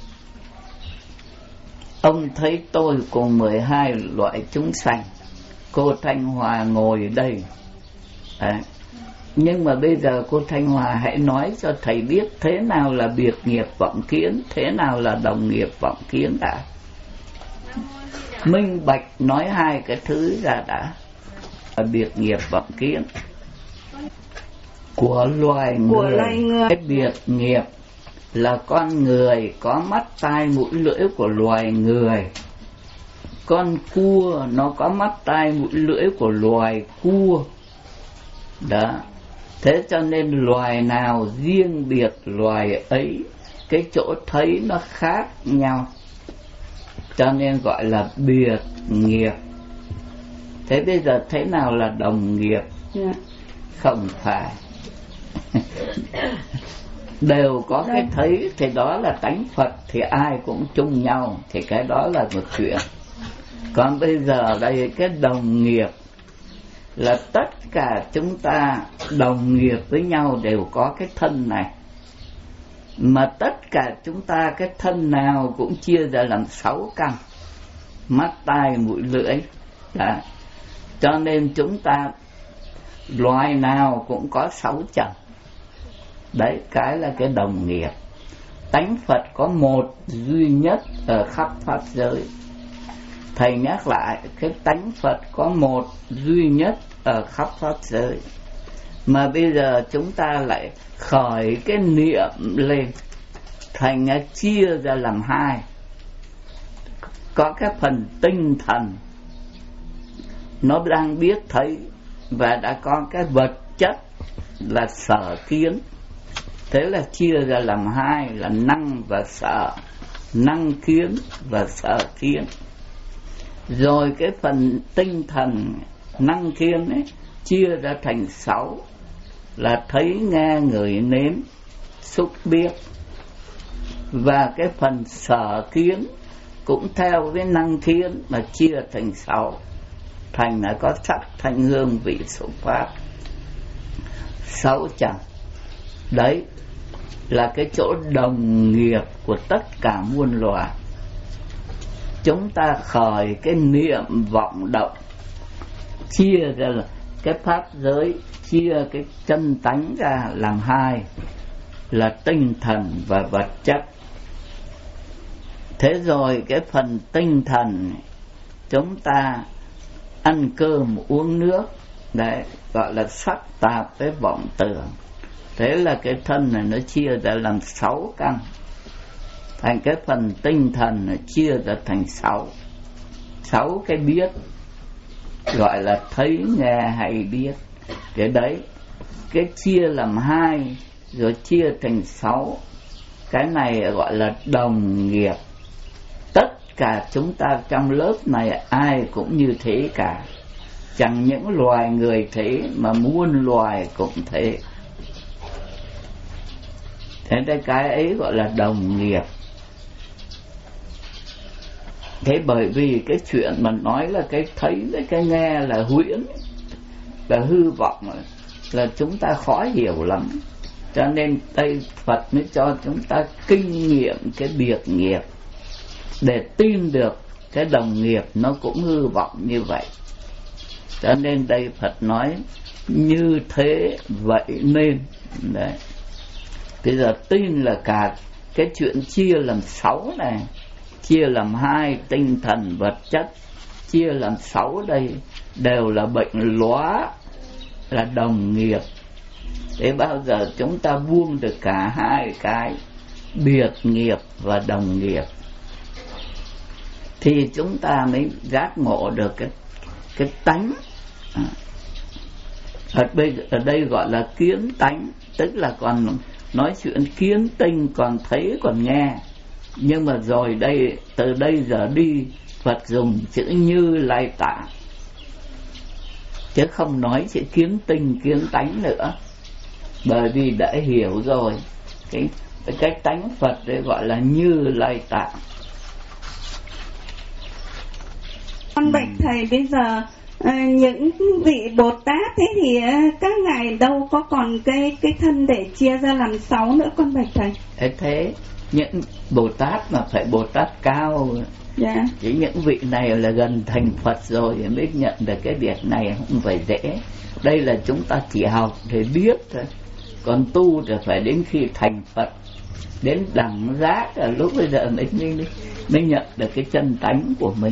ông thấy tôi cùng mười hai loại chúng sanh. Cô Thanh Hòa ngồi đây. Đấy, nhưng mà bây giờ cô Thanh Hòa hãy nói cho thầy biết thế nào là biệt nghiệp vọng kiến, thế nào là đồng nghiệp vọng kiến đã. Minh bạch nói hai cái thứ ra đã. Biệt nghiệp vọng kiến của loài
của
người.
loài người.
Cái biệt nghiệp là con người có mắt tai mũi lưỡi của loài người. Con cua nó có mắt tai mũi lưỡi của loài cua. Đó, thế cho nên loài nào riêng biệt loài ấy, cái chỗ thấy nó khác nhau, cho nên gọi là biệt nghiệp. Thế bây giờ thế nào là đồng nghiệp? Yeah. Không phải. Đều có cái thấy thì đó là tánh Phật, thì ai cũng chung nhau, thì cái đó là một chuyện. Còn bây giờ đây cái đồng nghiệp là tất cả chúng ta đồng nghiệp với nhau đều có cái thân này. Mà tất cả chúng ta cái thân nào cũng chia ra làm sáu căn: mắt, tai, mũi, lưỡi. Đó, cho nên chúng ta loài nào cũng có sáu trần. Đấy, cái là cái đồng nghiệp. Tánh Phật có một duy nhất ở khắp pháp giới. Thầy nhắc lại, cái tánh Phật có một duy nhất ở khắp pháp giới. Mà bây giờ chúng ta lại khởi cái niệm lên, thành chia ra làm hai. có cái phần tinh thần nó đang biết thấy, và đã có cái vật chất là sở kiến. Thế là chia ra làm hai là năng và sở, năng kiến và sở kiến. Rồi cái phần tinh thần năng kiến ấy chia ra thành sáu là thấy, nghe, ngửi, nếm, xúc, biết. Và cái phần sở kiến cũng theo cái năng kiến mà chia thành sáu, thành là có sắc, thanh, hương, vị, xúc, pháp, sáu trần. Đấy là cái chỗ đồng nghiệp của tất cả muôn loài. Chúng ta khởi cái niệm vọng động, chia ra là cái pháp giới, chia cái chân tánh ra làm hai là tinh thần và vật chất. Thế rồi cái phần tinh thần chúng ta ăn cơm uống nước, đấy gọi là sắc tạp với vọng tưởng. Thế là cái thân này nó chia ra làm sáu căn, thành cái phần tinh thần này chia ra thành sáu, sáu cái biết, gọi là thấy, nghe, hay, biết. Cái đấy, cái chia làm hai rồi chia thành sáu, cái này gọi là đồng nghiệp. Tất cả chúng ta trong lớp này ai cũng như thế cả, chẳng những loài người thế mà muôn loài cũng thế. Thế nên cái ấy gọi là đồng nghiệp. Thế bởi vì cái chuyện mà nói là cái thấy với cái nghe là huyễn, là hư vọng, là chúng ta khó hiểu lắm. Cho nên Tây Phật mới cho chúng ta kinh nghiệm cái biệt nghiệp, để tin được cái đồng nghiệp nó cũng hư vọng như vậy. Cho nên đây Phật nói như thế vậy nên. Đấy. Bây giờ tin là cả cái chuyện chia làm sáu này, chia làm hai tinh thần vật chất, chia làm sáu đây đều là bệnh lóa, là đồng nghiệp. Thế bao giờ chúng ta buông được cả hai cái biệt nghiệp và đồng nghiệp thì chúng ta mới giác ngộ được cái cái tánh. À. Ở, bây, ở đây gọi là kiến tánh, tức là còn nói chuyện kiến tinh, còn thấy còn nghe. Nhưng mà rồi đây, từ đây giờ đi Phật dùng chữ Như Lai Tạng, chứ không nói chữ kiến tinh kiến tánh nữa, bởi vì đã hiểu rồi cái cái tánh Phật đấy gọi là Như Lai Tạng.
Con bạch thầy, bây giờ à, những vị Bồ Tát thế thì các ngài đâu có còn cái cái thân để chia ra làm sáu nữa con bạch thầy.
Thế thế những Bồ Tát mà phải Bồ Tát cao. Dạ. Chỉ những vị này là gần thành Phật rồi mới nhận được cái việc này, không phải dễ. Đây là chúng ta chỉ học để biết thôi, còn tu thì phải đến khi thành Phật, đến đẳng giác là lúc bây giờ mới, mới, mới nhận được cái chân tánh của mình.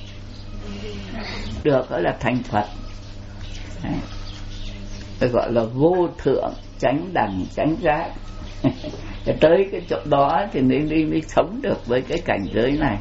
Được đó là thành Phật. Đấy. Phải gọi là vô thượng chánh đẳng chánh giác. Tới cái chỗ đó thì mới, mới, mới sống được với cái cảnh giới này.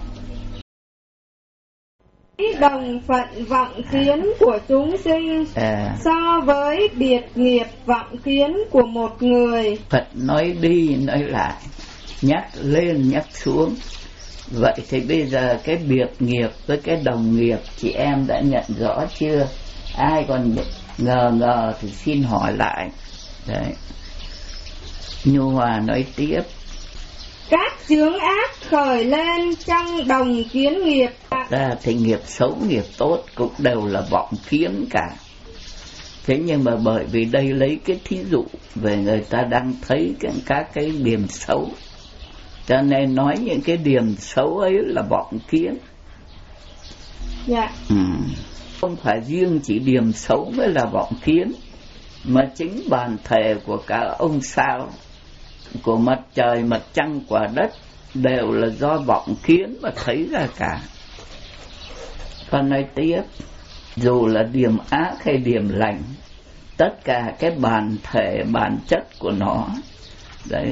Đồng phận vọng kiến của chúng sinh à. So với biệt nghiệp vọng kiến của một người.
Phật nói đi nói lại, nhắc lên nhắc xuống. Vậy thì bây giờ cái biệt nghiệp với cái đồng nghiệp chị em đã nhận rõ chưa? Ai còn ngờ ngờ thì xin hỏi lại. Đấy. Nhu Hòa nói tiếp.
Các chướng ác khởi lên trong đồng kiến nghiệp.
Ta thì nghiệp xấu nghiệp tốt cũng đều là vọng kiến cả. Thế nhưng mà bởi vì đây lấy cái thí dụ về người ta đang thấy các cái điểm xấu, cho nên nói những cái điểm xấu ấy là vọng kiến.
Dạ.
Ừ. Không phải riêng chỉ điểm xấu mới là vọng kiến, mà chính bản thể của cả ông sao, của mặt trời, mặt trăng, quả đất đều là do vọng kiến mà thấy ra cả. Còn nói tiếp, dù là điểm ác hay điểm lành, tất cả cái bản thể, bản chất của nó đấy,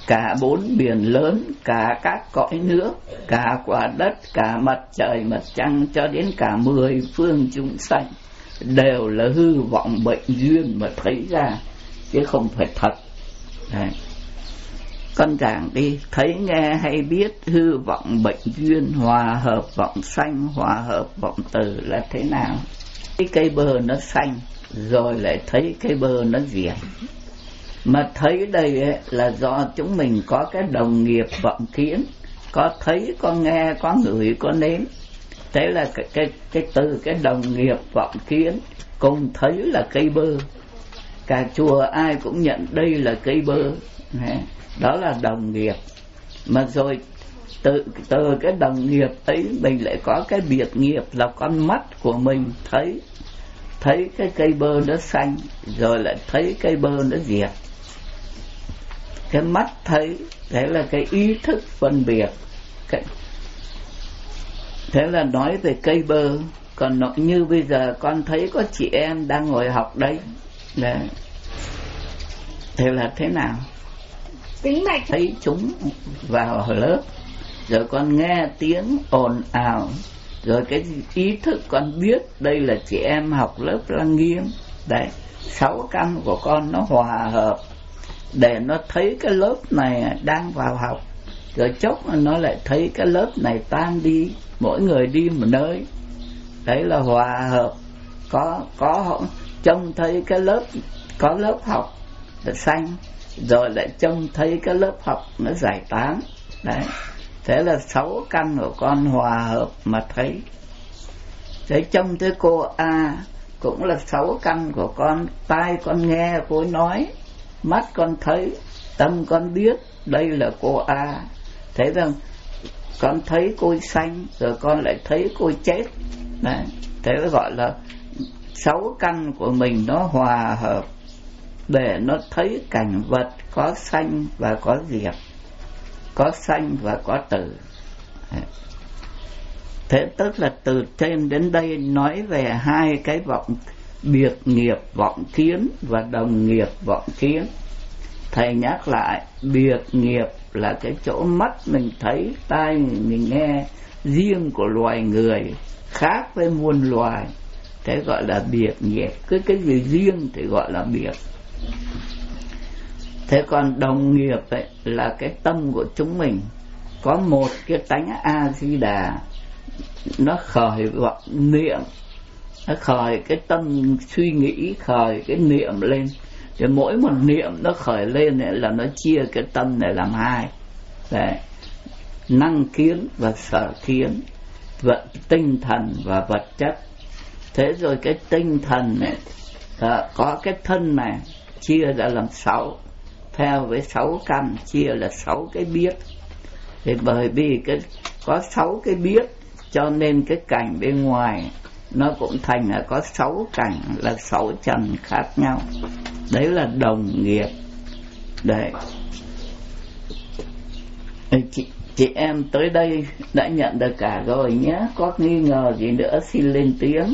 cả bốn biển lớn, cả các cõi nước, cả quả đất, cả mặt trời mặt trăng, cho đến cả mười phương chúng sanh đều là hư vọng bệnh duyên mà thấy ra, chứ không phải thật. Đấy. Con giảng đi, thấy nghe hay biết hư vọng bệnh duyên, hòa hợp vọng sanh, hòa hợp vọng từ là thế nào? Cái cây bơ nó xanh, rồi lại thấy cây bơ nó diệt. Mà thấy đây ấy, là do chúng mình có cái đồng nghiệp vọng kiến, có thấy, có nghe, có ngửi, có nếm. Thế là cái, cái, cái từ cái đồng nghiệp vọng kiến cùng thấy là cây bơ. Cả chùa ai cũng nhận đây là cây bơ. Đó là đồng nghiệp. Mà rồi từ, từ cái đồng nghiệp ấy mình lại có cái biệt nghiệp là con mắt của mình thấy. Thấy cái cây bơ nó xanh, rồi lại thấy cây bơ nó diệt. Cái mắt thấy, thế là cái ý thức phân biệt. Cái... Thế là nói về cây bơ. Còn nói như bây giờ con thấy có chị em đang ngồi học đây. Đấy. Thế là thế nào?
Kính bạch
thấy chúng vào lớp, rồi con nghe tiếng ồn ào, rồi cái ý thức con biết đây là chị em học lớp Lăng Nghiêm. Đấy, sáu căn của con nó hòa hợp để nó thấy cái lớp này đang vào học, rồi chốc nó lại thấy cái lớp này tan đi, mỗi người đi một nơi. Đấy là hòa hợp. Có có trông thấy cái lớp có lớp học là xanh, rồi lại trông thấy cái lớp học nó giải tán. Đấy, thế là sáu căn của con hòa hợp mà thấy. Thế trông thấy cô A cũng là sáu căn của con, tai con nghe cô nói, mắt con thấy, tâm con biết đây là cô A. Thế rằng con thấy cô xanh, rồi con lại thấy cô chết. Đấy, thế gọi là sáu căn của mình nó hòa hợp để nó thấy cảnh vật có sanh và có diệt, có sanh và có tử. Thế tức là từ trên đến đây nói về hai cái vọng biệt nghiệp vọng kiến và đồng nghiệp vọng kiến. Thầy nhắc lại, biệt nghiệp là cái chỗ mắt mình thấy, tai mình nghe, riêng của loài người, khác với muôn loài. Thế gọi là biệt nghiệp. Cứ cái gì riêng thì gọi là biệt. Thế còn đồng nghiệp ấy, là cái tâm của chúng mình. Có một cái tánh A-di-đà, nó khởi vọng niệm, nó khởi cái tâm suy nghĩ, khởi cái niệm lên. Thì mỗi một niệm nó khởi lên này là nó chia cái tâm này làm hai. Đấy, năng kiến và sở kiến, vật tinh thần và vật chất. Thế rồi cái tinh thần này à, có cái thân này chia ra làm sáu, theo với sáu căn chia là sáu cái biết. Thì bởi vì cái có sáu cái biết cho nên cái cảnh bên ngoài nó cũng thành là có sáu cảnh, là sáu trần khác nhau. Đấy là đồng nghiệp. Đấy, chị, chị em tới đây đã nhận được cả rồi nhé. Có nghi ngờ gì nữa xin lên tiếng.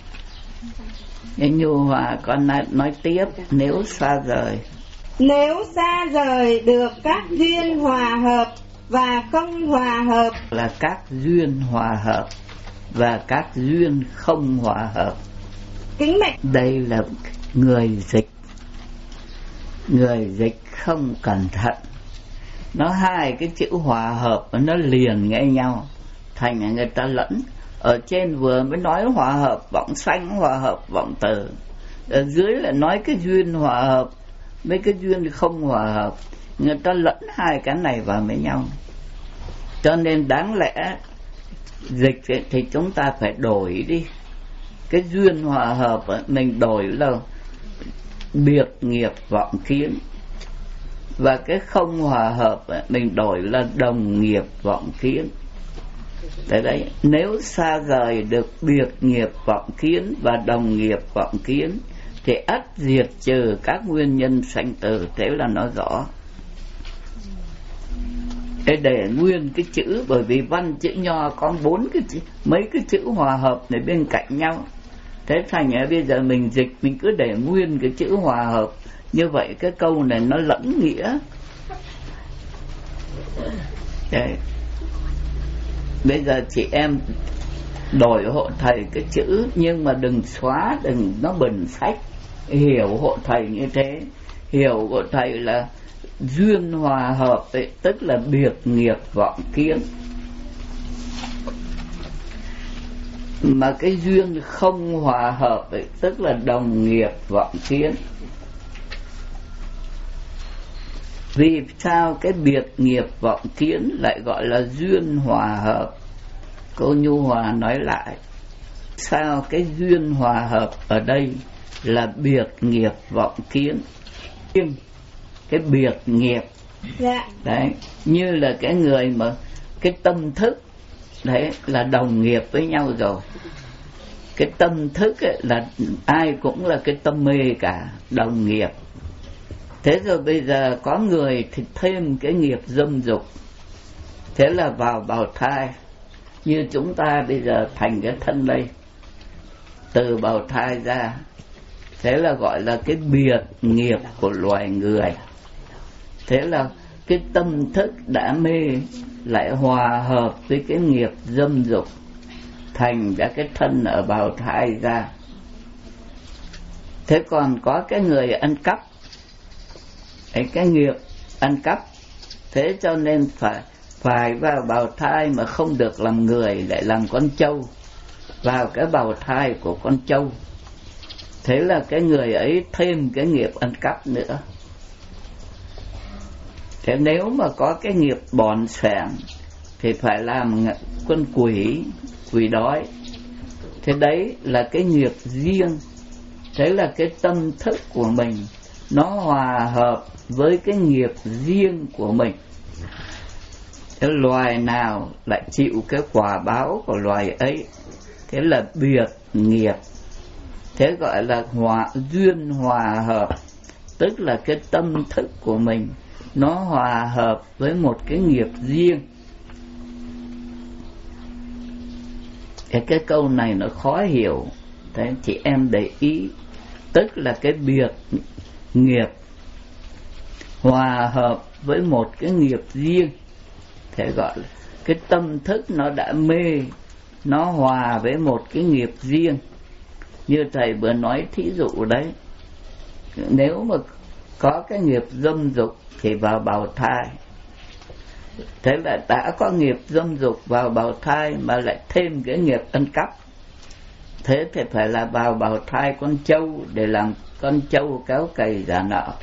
Nhu Hòa con nói, nói tiếp. Nếu xa rời,
nếu xa rời được các duyên hòa hợp và không hòa hợp,
là các duyên hòa hợp và các duyên không hòa hợp.
Kính mệnh
đây là người dịch. Người dịch không cẩn thận, nó hai cái chữ hòa hợp nó liền ngay nhau, thành là người ta lẫn. Ở trên vừa mới nói hòa hợp vọng sanh, hòa hợp vọng từ, ở dưới là nói cái duyên hòa hợp, mấy cái duyên không hòa hợp. Người ta lẫn hai cái này vào với nhau. Cho nên đáng lẽ dịch thì chúng ta phải đổi đi. Cái duyên hòa hợp mình đổi là biệt nghiệp vọng kiến, và cái không hòa hợp mình đổi là đồng nghiệp vọng kiến. Tại đây, nếu xa rời được biệt nghiệp vọng kiến và đồng nghiệp vọng kiến thì ắt diệt trừ các nguyên nhân sanh tử. Thế là nó rõ. Để, để nguyên cái chữ, bởi vì văn chữ Nho có bốn cái chữ, mấy cái chữ hòa hợp này bên cạnh nhau. Thế thành ra bây giờ mình dịch mình cứ để nguyên cái chữ hòa hợp, như vậy cái câu này nó lẫn nghĩa. Đấy. Bây giờ chị em đổi hộ thầy cái chữ, nhưng mà đừng xóa, đừng nó bẩn sách. Hiểu hộ thầy như thế, hiểu hộ thầy là duyên hòa hợp ấy, tức là biệt nghiệp vọng kiến. Mà cái duyên không hòa hợp ấy, tức là đồng nghiệp vọng kiến. Vì sao cái biệt nghiệp vọng kiến lại gọi là duyên hòa hợp? Cô Nhu Hòa nói lại, sao cái duyên hòa hợp ở đây là biệt nghiệp vọng kiến? Cái biệt nghiệp,
dạ.
Đấy, như là cái người mà cái tâm thức đấy là đồng nghiệp với nhau rồi. Cái tâm thức ấy là ai cũng là cái tâm mê cả, đồng nghiệp. Thế rồi bây giờ có người thì thêm cái nghiệp dâm dục, thế là vào bào thai. Như chúng ta bây giờ thành cái thân đây, từ bào thai ra, thế là gọi là cái biệt nghiệp của loài người. Thế là cái tâm thức đã mê lại hòa hợp với cái nghiệp dâm dục, thành ra cái thân ở bào thai ra. Thế còn có cái người ăn cắp, cái, cái nghiệp ăn cắp, thế cho nên phải phải vào bào thai mà không được làm người, lại làm con trâu, vào cái bào thai của con trâu. Thế là cái người ấy thêm cái nghiệp ăn cắp nữa. Thế nếu mà có cái nghiệp bòn xoèn thì phải làm con quỷ, quỷ đói. Thế đấy là cái nghiệp riêng. Thế là cái tâm thức của mình nó hòa hợp với cái nghiệp riêng của mình. Thế loài nào lại chịu cái quả báo của loài ấy, thế là biệt nghiệp. Thế gọi là hòa, duyên hòa hợp, tức là cái tâm thức của mình nó hòa hợp với một cái nghiệp riêng. Thế cái câu này nó khó hiểu, thế chị em để ý, tức là cái biệt nghiệp hòa hợp với một cái nghiệp riêng. Thế gọi là cái tâm thức nó đã mê, nó hòa với một cái nghiệp riêng. Như thầy vừa nói thí dụ đấy, nếu mà có cái nghiệp dâm dục thì vào bào thai. Thế là đã có nghiệp dâm dục vào bào thai mà lại thêm cái nghiệp ăn cắp, thế thì phải là vào bào thai con trâu để làm con trâu kéo cày giả nợ.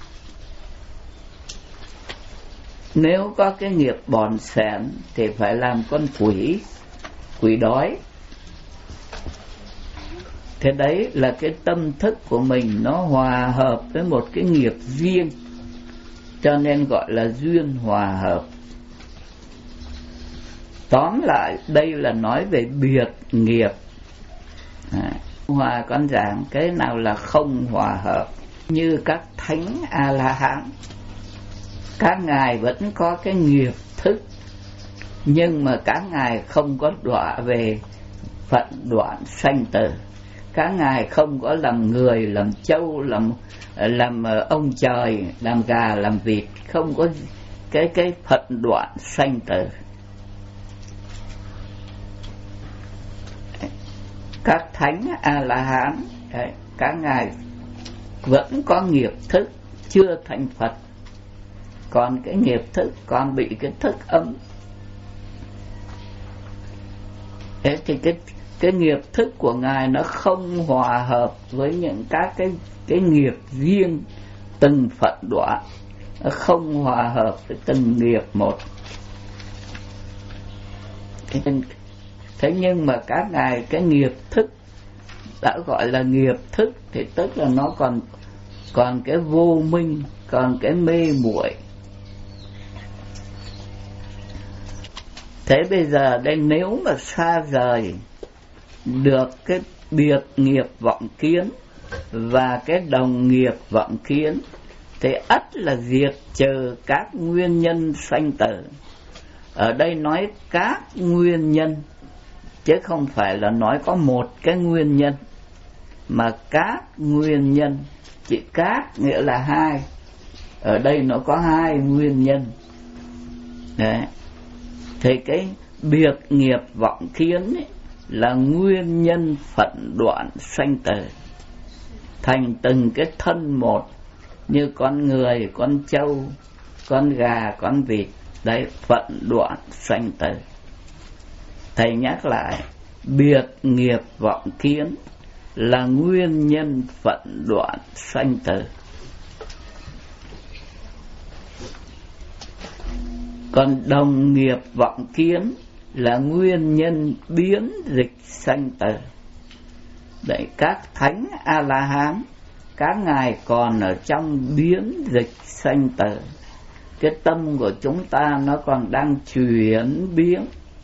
Nếu có cái nghiệp bòn xẻn thì phải làm con quỷ, quỷ đói. Thế đấy là cái tâm thức của mình nó hòa hợp với một cái nghiệp riêng, cho nên gọi là duyên hòa hợp. Tóm lại đây là nói về biệt nghiệp. À, Hòa con giảng cái nào là không hòa hợp. Như các thánh A-la-hán, các ngài vẫn có cái nghiệp thức, nhưng mà các ngài không có đọa về phận đoạn sanh tử. Các ngài không có làm người, làm trâu, làm làm ông trời, làm gà, làm vịt, không có cái cái phận đoạn sanh tử. Các thánh A-la-hán, các ngài vẫn có nghiệp thức, chưa thành Phật, còn cái nghiệp thức còn bị cái thức âm. Thế thì cái cái nghiệp thức của ngài nó không hòa hợp với những các cái cái nghiệp riêng từng phận đoạn, nó không hòa hợp với từng nghiệp một. Thế nhưng mà các ngài cái nghiệp thức đã gọi là nghiệp thức thì tức là nó còn còn cái vô minh, còn cái mê muội. Thế bây giờ đây nếu mà xa rời được cái biệt nghiệp vọng kiến và cái đồng nghiệp vọng kiến thì ắt là diệt trừ các nguyên nhân sanh tử. Ở đây nói các nguyên nhân chứ không phải là nói có một cái nguyên nhân, mà các nguyên nhân. Chỉ các nghĩa là hai, ở đây nó có hai nguyên nhân. Đấy. Thì cái biệt nghiệp vọng kiến ấy, là nguyên nhân phận đoạn sanh tử, thành từng cái thân một, như con người, con trâu, con gà, con vịt. Đấy, phận đoạn sanh tử. Thầy nhắc lại, biệt nghiệp vọng kiến là nguyên nhân phận đoạn sanh tử. Còn đồng nghiệp vọng kiến là nguyên nhân biến dịch sanh tử. Đấy, các thánh A-la-hán, các ngài còn ở trong biến dịch sanh tử. Cái tâm của chúng ta nó còn đang chuyển biến.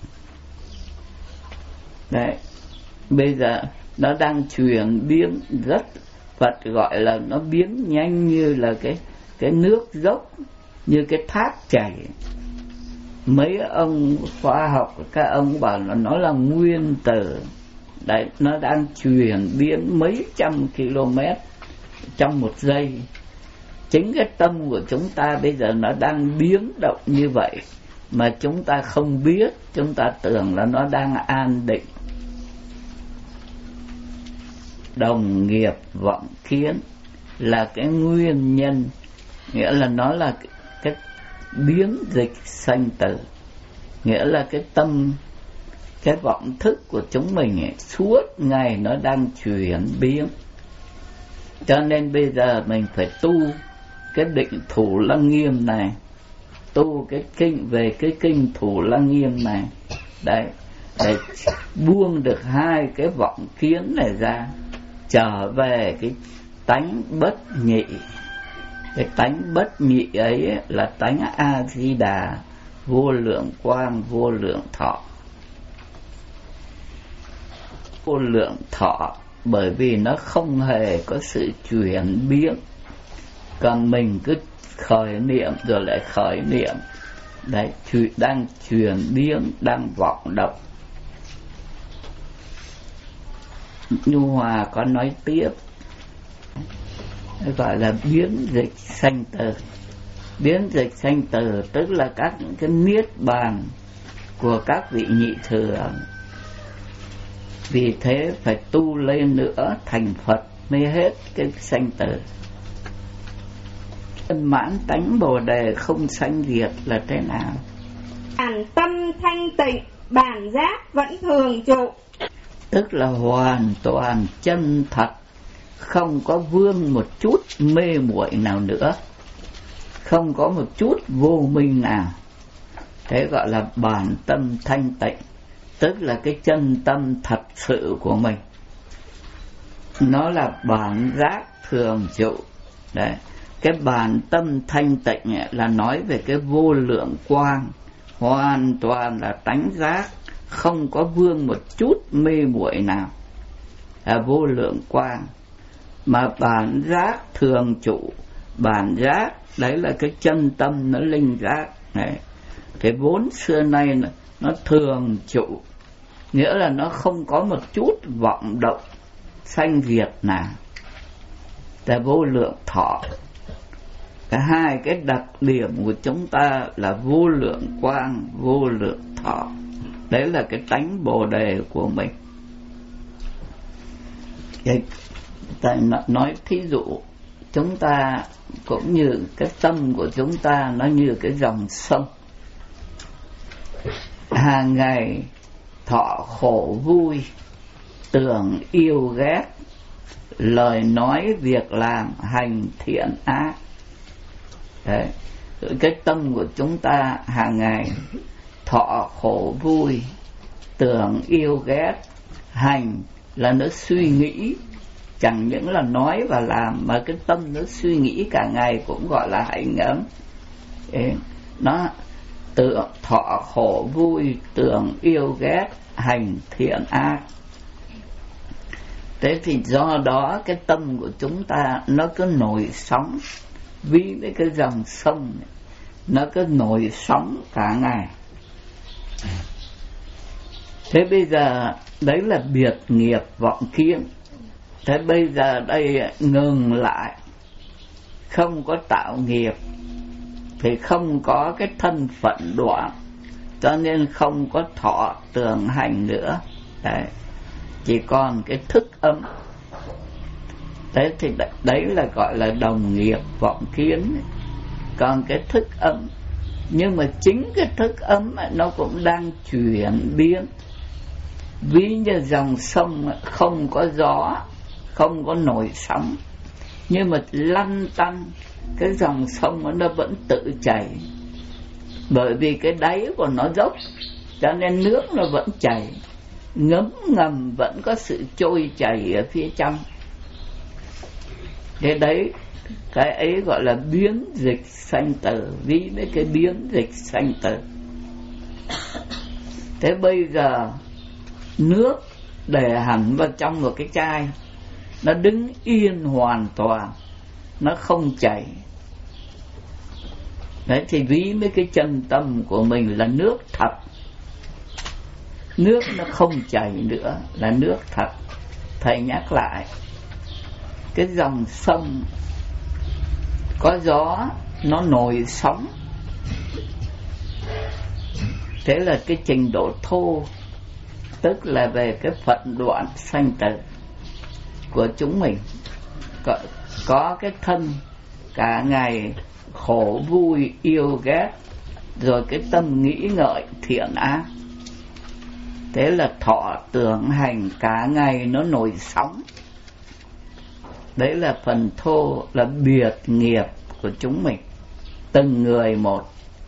Đấy, bây giờ nó đang chuyển biến rất, Phật gọi là nó biến nhanh như là cái, cái nước dốc, như cái thác chảy. Mấy ông khoa học, các ông bảo là nó là nguyên tử. Đấy, nó đang chuyển biến mấy trăm km trong một giây. Chính cái tâm của chúng ta bây giờ nó đang biến động như vậy, mà chúng ta không biết, chúng ta tưởng là nó đang an định. Đồng nghiệp vọng kiến là cái nguyên nhân, nghĩa là nó là cái, cái biến dịch sanh tử. Nghĩa là cái tâm, cái vọng thức của chúng mình ấy, suốt ngày nó đang chuyển biến. Cho nên bây giờ mình phải tu cái định Thủ Lăng Nghiêm này, tu cái kinh, về cái kinh Thủ Lăng Nghiêm này. Đấy, để buông được hai cái vọng kiến này ra, trở về cái tánh bất nhị. Cái tánh bất nhị ấy là tánh A-di-đà, vô lượng quang, vô lượng thọ. Vô lượng thọ bởi vì nó không hề có sự chuyển biến. Còn mình cứ khởi niệm rồi lại khởi niệm. Đấy, đang chuyển biến, đang vọng động. Nhu Hòa có nói tiếp, gọi là biến dịch sanh tử. Biến dịch sanh tử tức là các cái niết bàn của các vị nhị thừa. Vì thế phải tu lên nữa thành Phật mới hết cái sanh tử. Mãn tánh Bồ Đề không sanh diệt là thế nào?
Bản tâm thanh tịnh, bản giác vẫn thường trụ.
Tức là hoàn toàn chân thật, không có vương một chút mê muội nào nữa, không có một chút vô minh nào. Thế gọi là bản tâm thanh tịnh, tức là cái chân tâm thật sự của mình. Nó là bản giác thường trụ. Đấy, cái bản tâm thanh tịnh là nói về cái vô lượng quang, hoàn toàn là tánh giác, không có vương một chút mê muội nào, là vô lượng quang. Mà bản giác thường trụ, bản giác đấy là cái chân tâm nó linh giác này. Cái vốn xưa nay nó, nó thường trụ, nghĩa là nó không có một chút vọng động sanh diệt nào, là vô lượng thọ. Cả hai cái đặc điểm của chúng ta là vô lượng quang, vô lượng thọ. Đấy là cái tánh Bồ Đề của mình. Tại nói thí dụ, chúng ta cũng như cái tâm của chúng ta nó như cái dòng sông, hàng ngày thọ khổ vui, tưởng yêu ghét, lời nói việc làm hành thiện ác. Đấy, cái tâm của chúng ta hàng ngày thọ khổ vui, tưởng yêu ghét, hành là nó suy nghĩ, chẳng những là nói và làm mà cái tâm nó suy nghĩ cả ngày cũng gọi là hành ấm. Nó tưởng thọ khổ vui, tưởng yêu ghét, hành thiện ác. Thế thì do đó cái tâm của chúng ta nó cứ nổi sóng, ví với cái dòng sông này, nó cứ nổi sóng cả ngày. Thế bây giờ đấy là biệt nghiệp vọng kiến. Thế bây giờ đây ngừng lại, không có tạo nghiệp, thì không có cái thân phận đoạn, cho nên không có thọ tưởng hành nữa. Đấy, chỉ còn cái thức âm. Đấy thì đấy là gọi là đồng nghiệp vọng kiến. Còn cái thức âm, nhưng mà chính cái thức âm nó cũng đang chuyển biến. Ví như dòng sông không có gió, không có nổi sóng, nhưng mà lăn tăn cái dòng sông nó vẫn tự chảy. Bởi vì cái đáy của nó dốc, cho nên nước nó vẫn chảy, ngấm ngầm vẫn có sự trôi chảy ở phía trong. Thế đấy, cái ấy gọi là biến dịch sanh tử. Ví với cái biến dịch sanh tử. Thế bây giờ nước để hẳn vào trong một cái chai, nó đứng yên hoàn toàn, nó không chảy. Đấy thì ví với cái chân tâm của mình là nước thật. Nước nó không chảy nữa là nước thật. Thầy nhắc lại, cái dòng sông có gió nó nổi sóng, thế là cái trình độ thô, tức là về cái phận đoạn sanh tử của chúng mình. Có, có cái thân cả ngày khổ vui yêu ghét, rồi cái tâm nghĩ ngợi thiện ác, thế là thọ tưởng hành cả ngày nó nổi sóng. Đấy là phần thô, là biệt nghiệp của chúng mình, từng người một.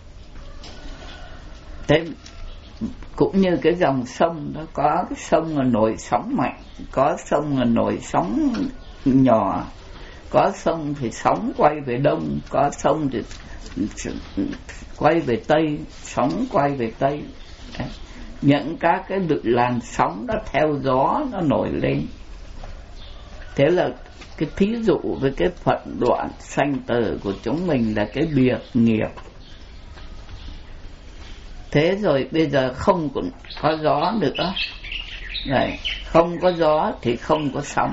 Thế cũng như cái dòng sông đó, có cái sông là nổi sóng mạnh, có sông là nổi sóng nhỏ, có sông thì sóng quay về đông, có sông thì quay về tây, sóng quay về tây. Đấy, những các cái làn sóng đó theo gió nó nổi lên. Thế là cái thí dụ với cái phận đoạn sanh tử của chúng mình là cái biệt nghiệp. Thế rồi bây giờ không còn có gió nữa. Này, không có gió thì không có sóng.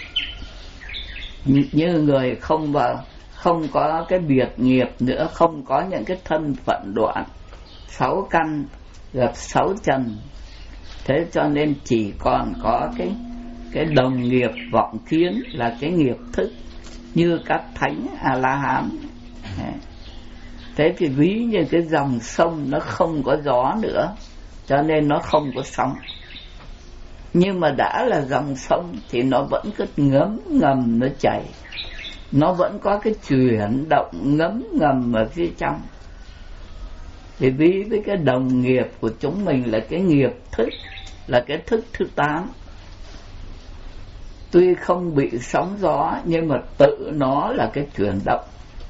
Như người không vào, không có cái biệt nghiệp nữa, không có những cái thân phận đoạn, sáu căn gặp sáu trần. Thế cho nên chỉ còn có cái cái đồng nghiệp vọng kiến là cái nghiệp thức, như các thánh A-la-hán. Thế thì ví như cái dòng sông nó không có gió nữa, cho nên nó không có sóng. Nhưng mà đã là dòng sông thì nó vẫn cứ ngấm ngầm nó chảy, nó vẫn có cái chuyển động ngấm ngầm ở phía trong. Thì ví với cái đồng nghiệp của chúng mình là cái nghiệp thức, là cái thức thứ tám. Tuy không bị sóng gió nhưng mà tự nó là cái chuyển động.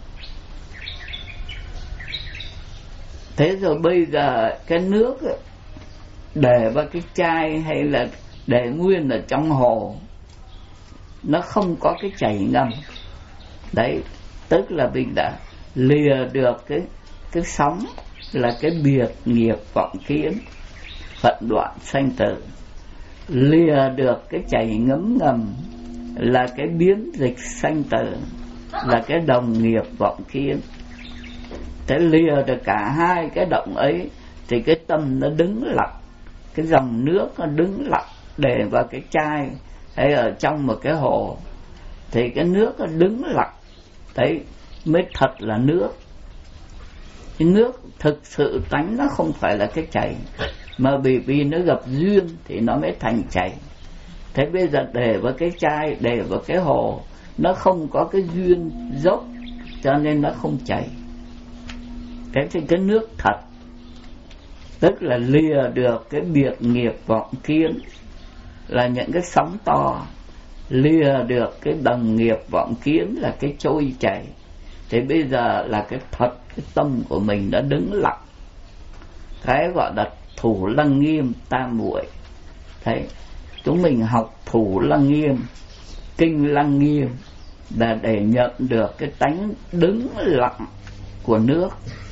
Thế rồi bây giờ cái nước ấy, để vào cái chai hay là để nguyên ở trong hồ, nó không có cái chảy ngầm. Đấy, tức là mình đã lìa được cái cái sóng, là cái biệt nghiệp vọng kiến, phận đoạn sanh tử. Lìa được cái chảy ngấm ngầm, là cái biến dịch sanh tử, là cái đồng nghiệp vọng kiến. Thế lìa được cả hai cái động ấy thì cái tâm nó đứng lặng, cái dòng nước nó đứng lặng để vào cái chai hay ở trong một cái hồ, thì cái nước nó đứng lặng, đấy mới thật là nước. Cái nước thực sự tánh nó không phải là cái chảy, mà vì vì nó gặp duyên thì nó mới thành chảy. Thế bây giờ để vào cái chai, để vào cái hồ, nó không có cái duyên dốc, cho nên nó không chảy. Cái thì cái nước thật, tức là lìa được cái biệt nghiệp vọng kiến, là những cái sóng to, lìa được cái đồng nghiệp vọng kiến là cái trôi chảy. Thì bây giờ là cái thật, cái tâm của mình đã đứng lặng. Cái gọi là thủ lăng nghiêm tam muội. Thấy, chúng mình học thủ lăng nghiêm, kinh lăng nghiêm là để nhận được cái tánh đứng lặng của nước.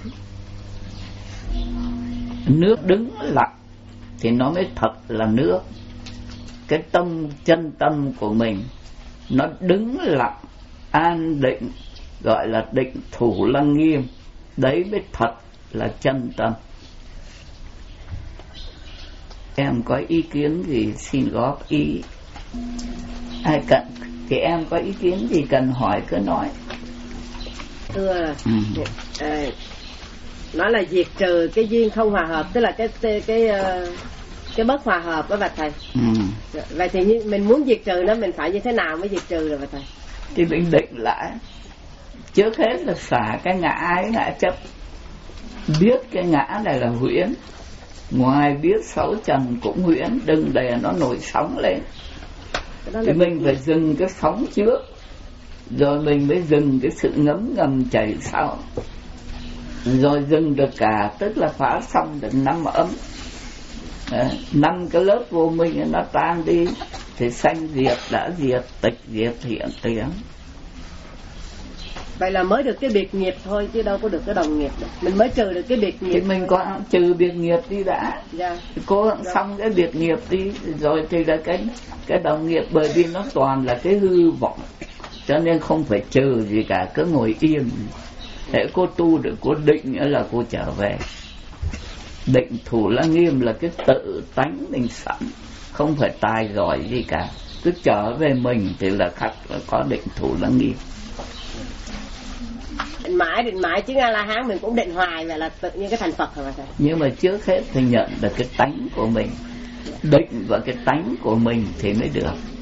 Nước đứng lặng thì nó mới thật là nước. Cái tâm, chân tâm của mình nó đứng lặng, an định, gọi là định thủ lăng nghiêm. đấy mới thật là chân tâm. Em có ý kiến gì xin góp ý. Ai cần thì em có ý kiến gì cần hỏi cứ nói.
Thưa ừ. à, nói là diệt trừ cái duyên không hòa hợp, tức là cái cái cái, cái bất hòa hợp đó bà thầy. Ừ. Vậy thì như mình muốn diệt trừ nó mình phải như thế nào mới diệt trừ rồi bà thầy?
Thì mình định lại, trước hết là xả cái ngã ái ngã chấp, biết cái ngã này là huyễn, ngoài biết sáu trần cũng huyễn, đừng để nó nổi sóng lên. Thì mình phải dừng cái sóng trước, rồi mình mới dừng cái sự ngấm ngầm chảy sau, rồi dừng được cả, tức là phá xong được năm ấm. Năm cái lớp vô minh nó tan đi thì sanh diệt đã diệt, tịch diệt hiện tiền.
Vậy là mới được cái biệt nghiệp thôi chứ đâu có được cái đồng nghiệp đâu. Mình mới trừ được cái biệt nghiệp.
Thì mình có trừ biệt nghiệp đi đã.
Dạ.
Cố dạ. Xong cái biệt nghiệp đi rồi thì là cái cái đồng nghiệp, bởi vì nó toàn là cái hư vọng, cho nên không phải trừ gì cả, cứ ngồi yên. Thế cô tu được cô định là cô trở về. Định thủ là nghiêm là cái tự tánh mình sẵn, không phải tài giỏi gì cả, cứ trở về mình thì là khắc là có định thủ là nghiêm.
Định mãi định mãi chứ A La Hán mình cũng định hoài, vậy là tự nhiên cái thành Phật rồi thầy.
Nhưng mà trước hết thì nhận được cái tánh của mình, định vào cái tánh của mình thì mới được.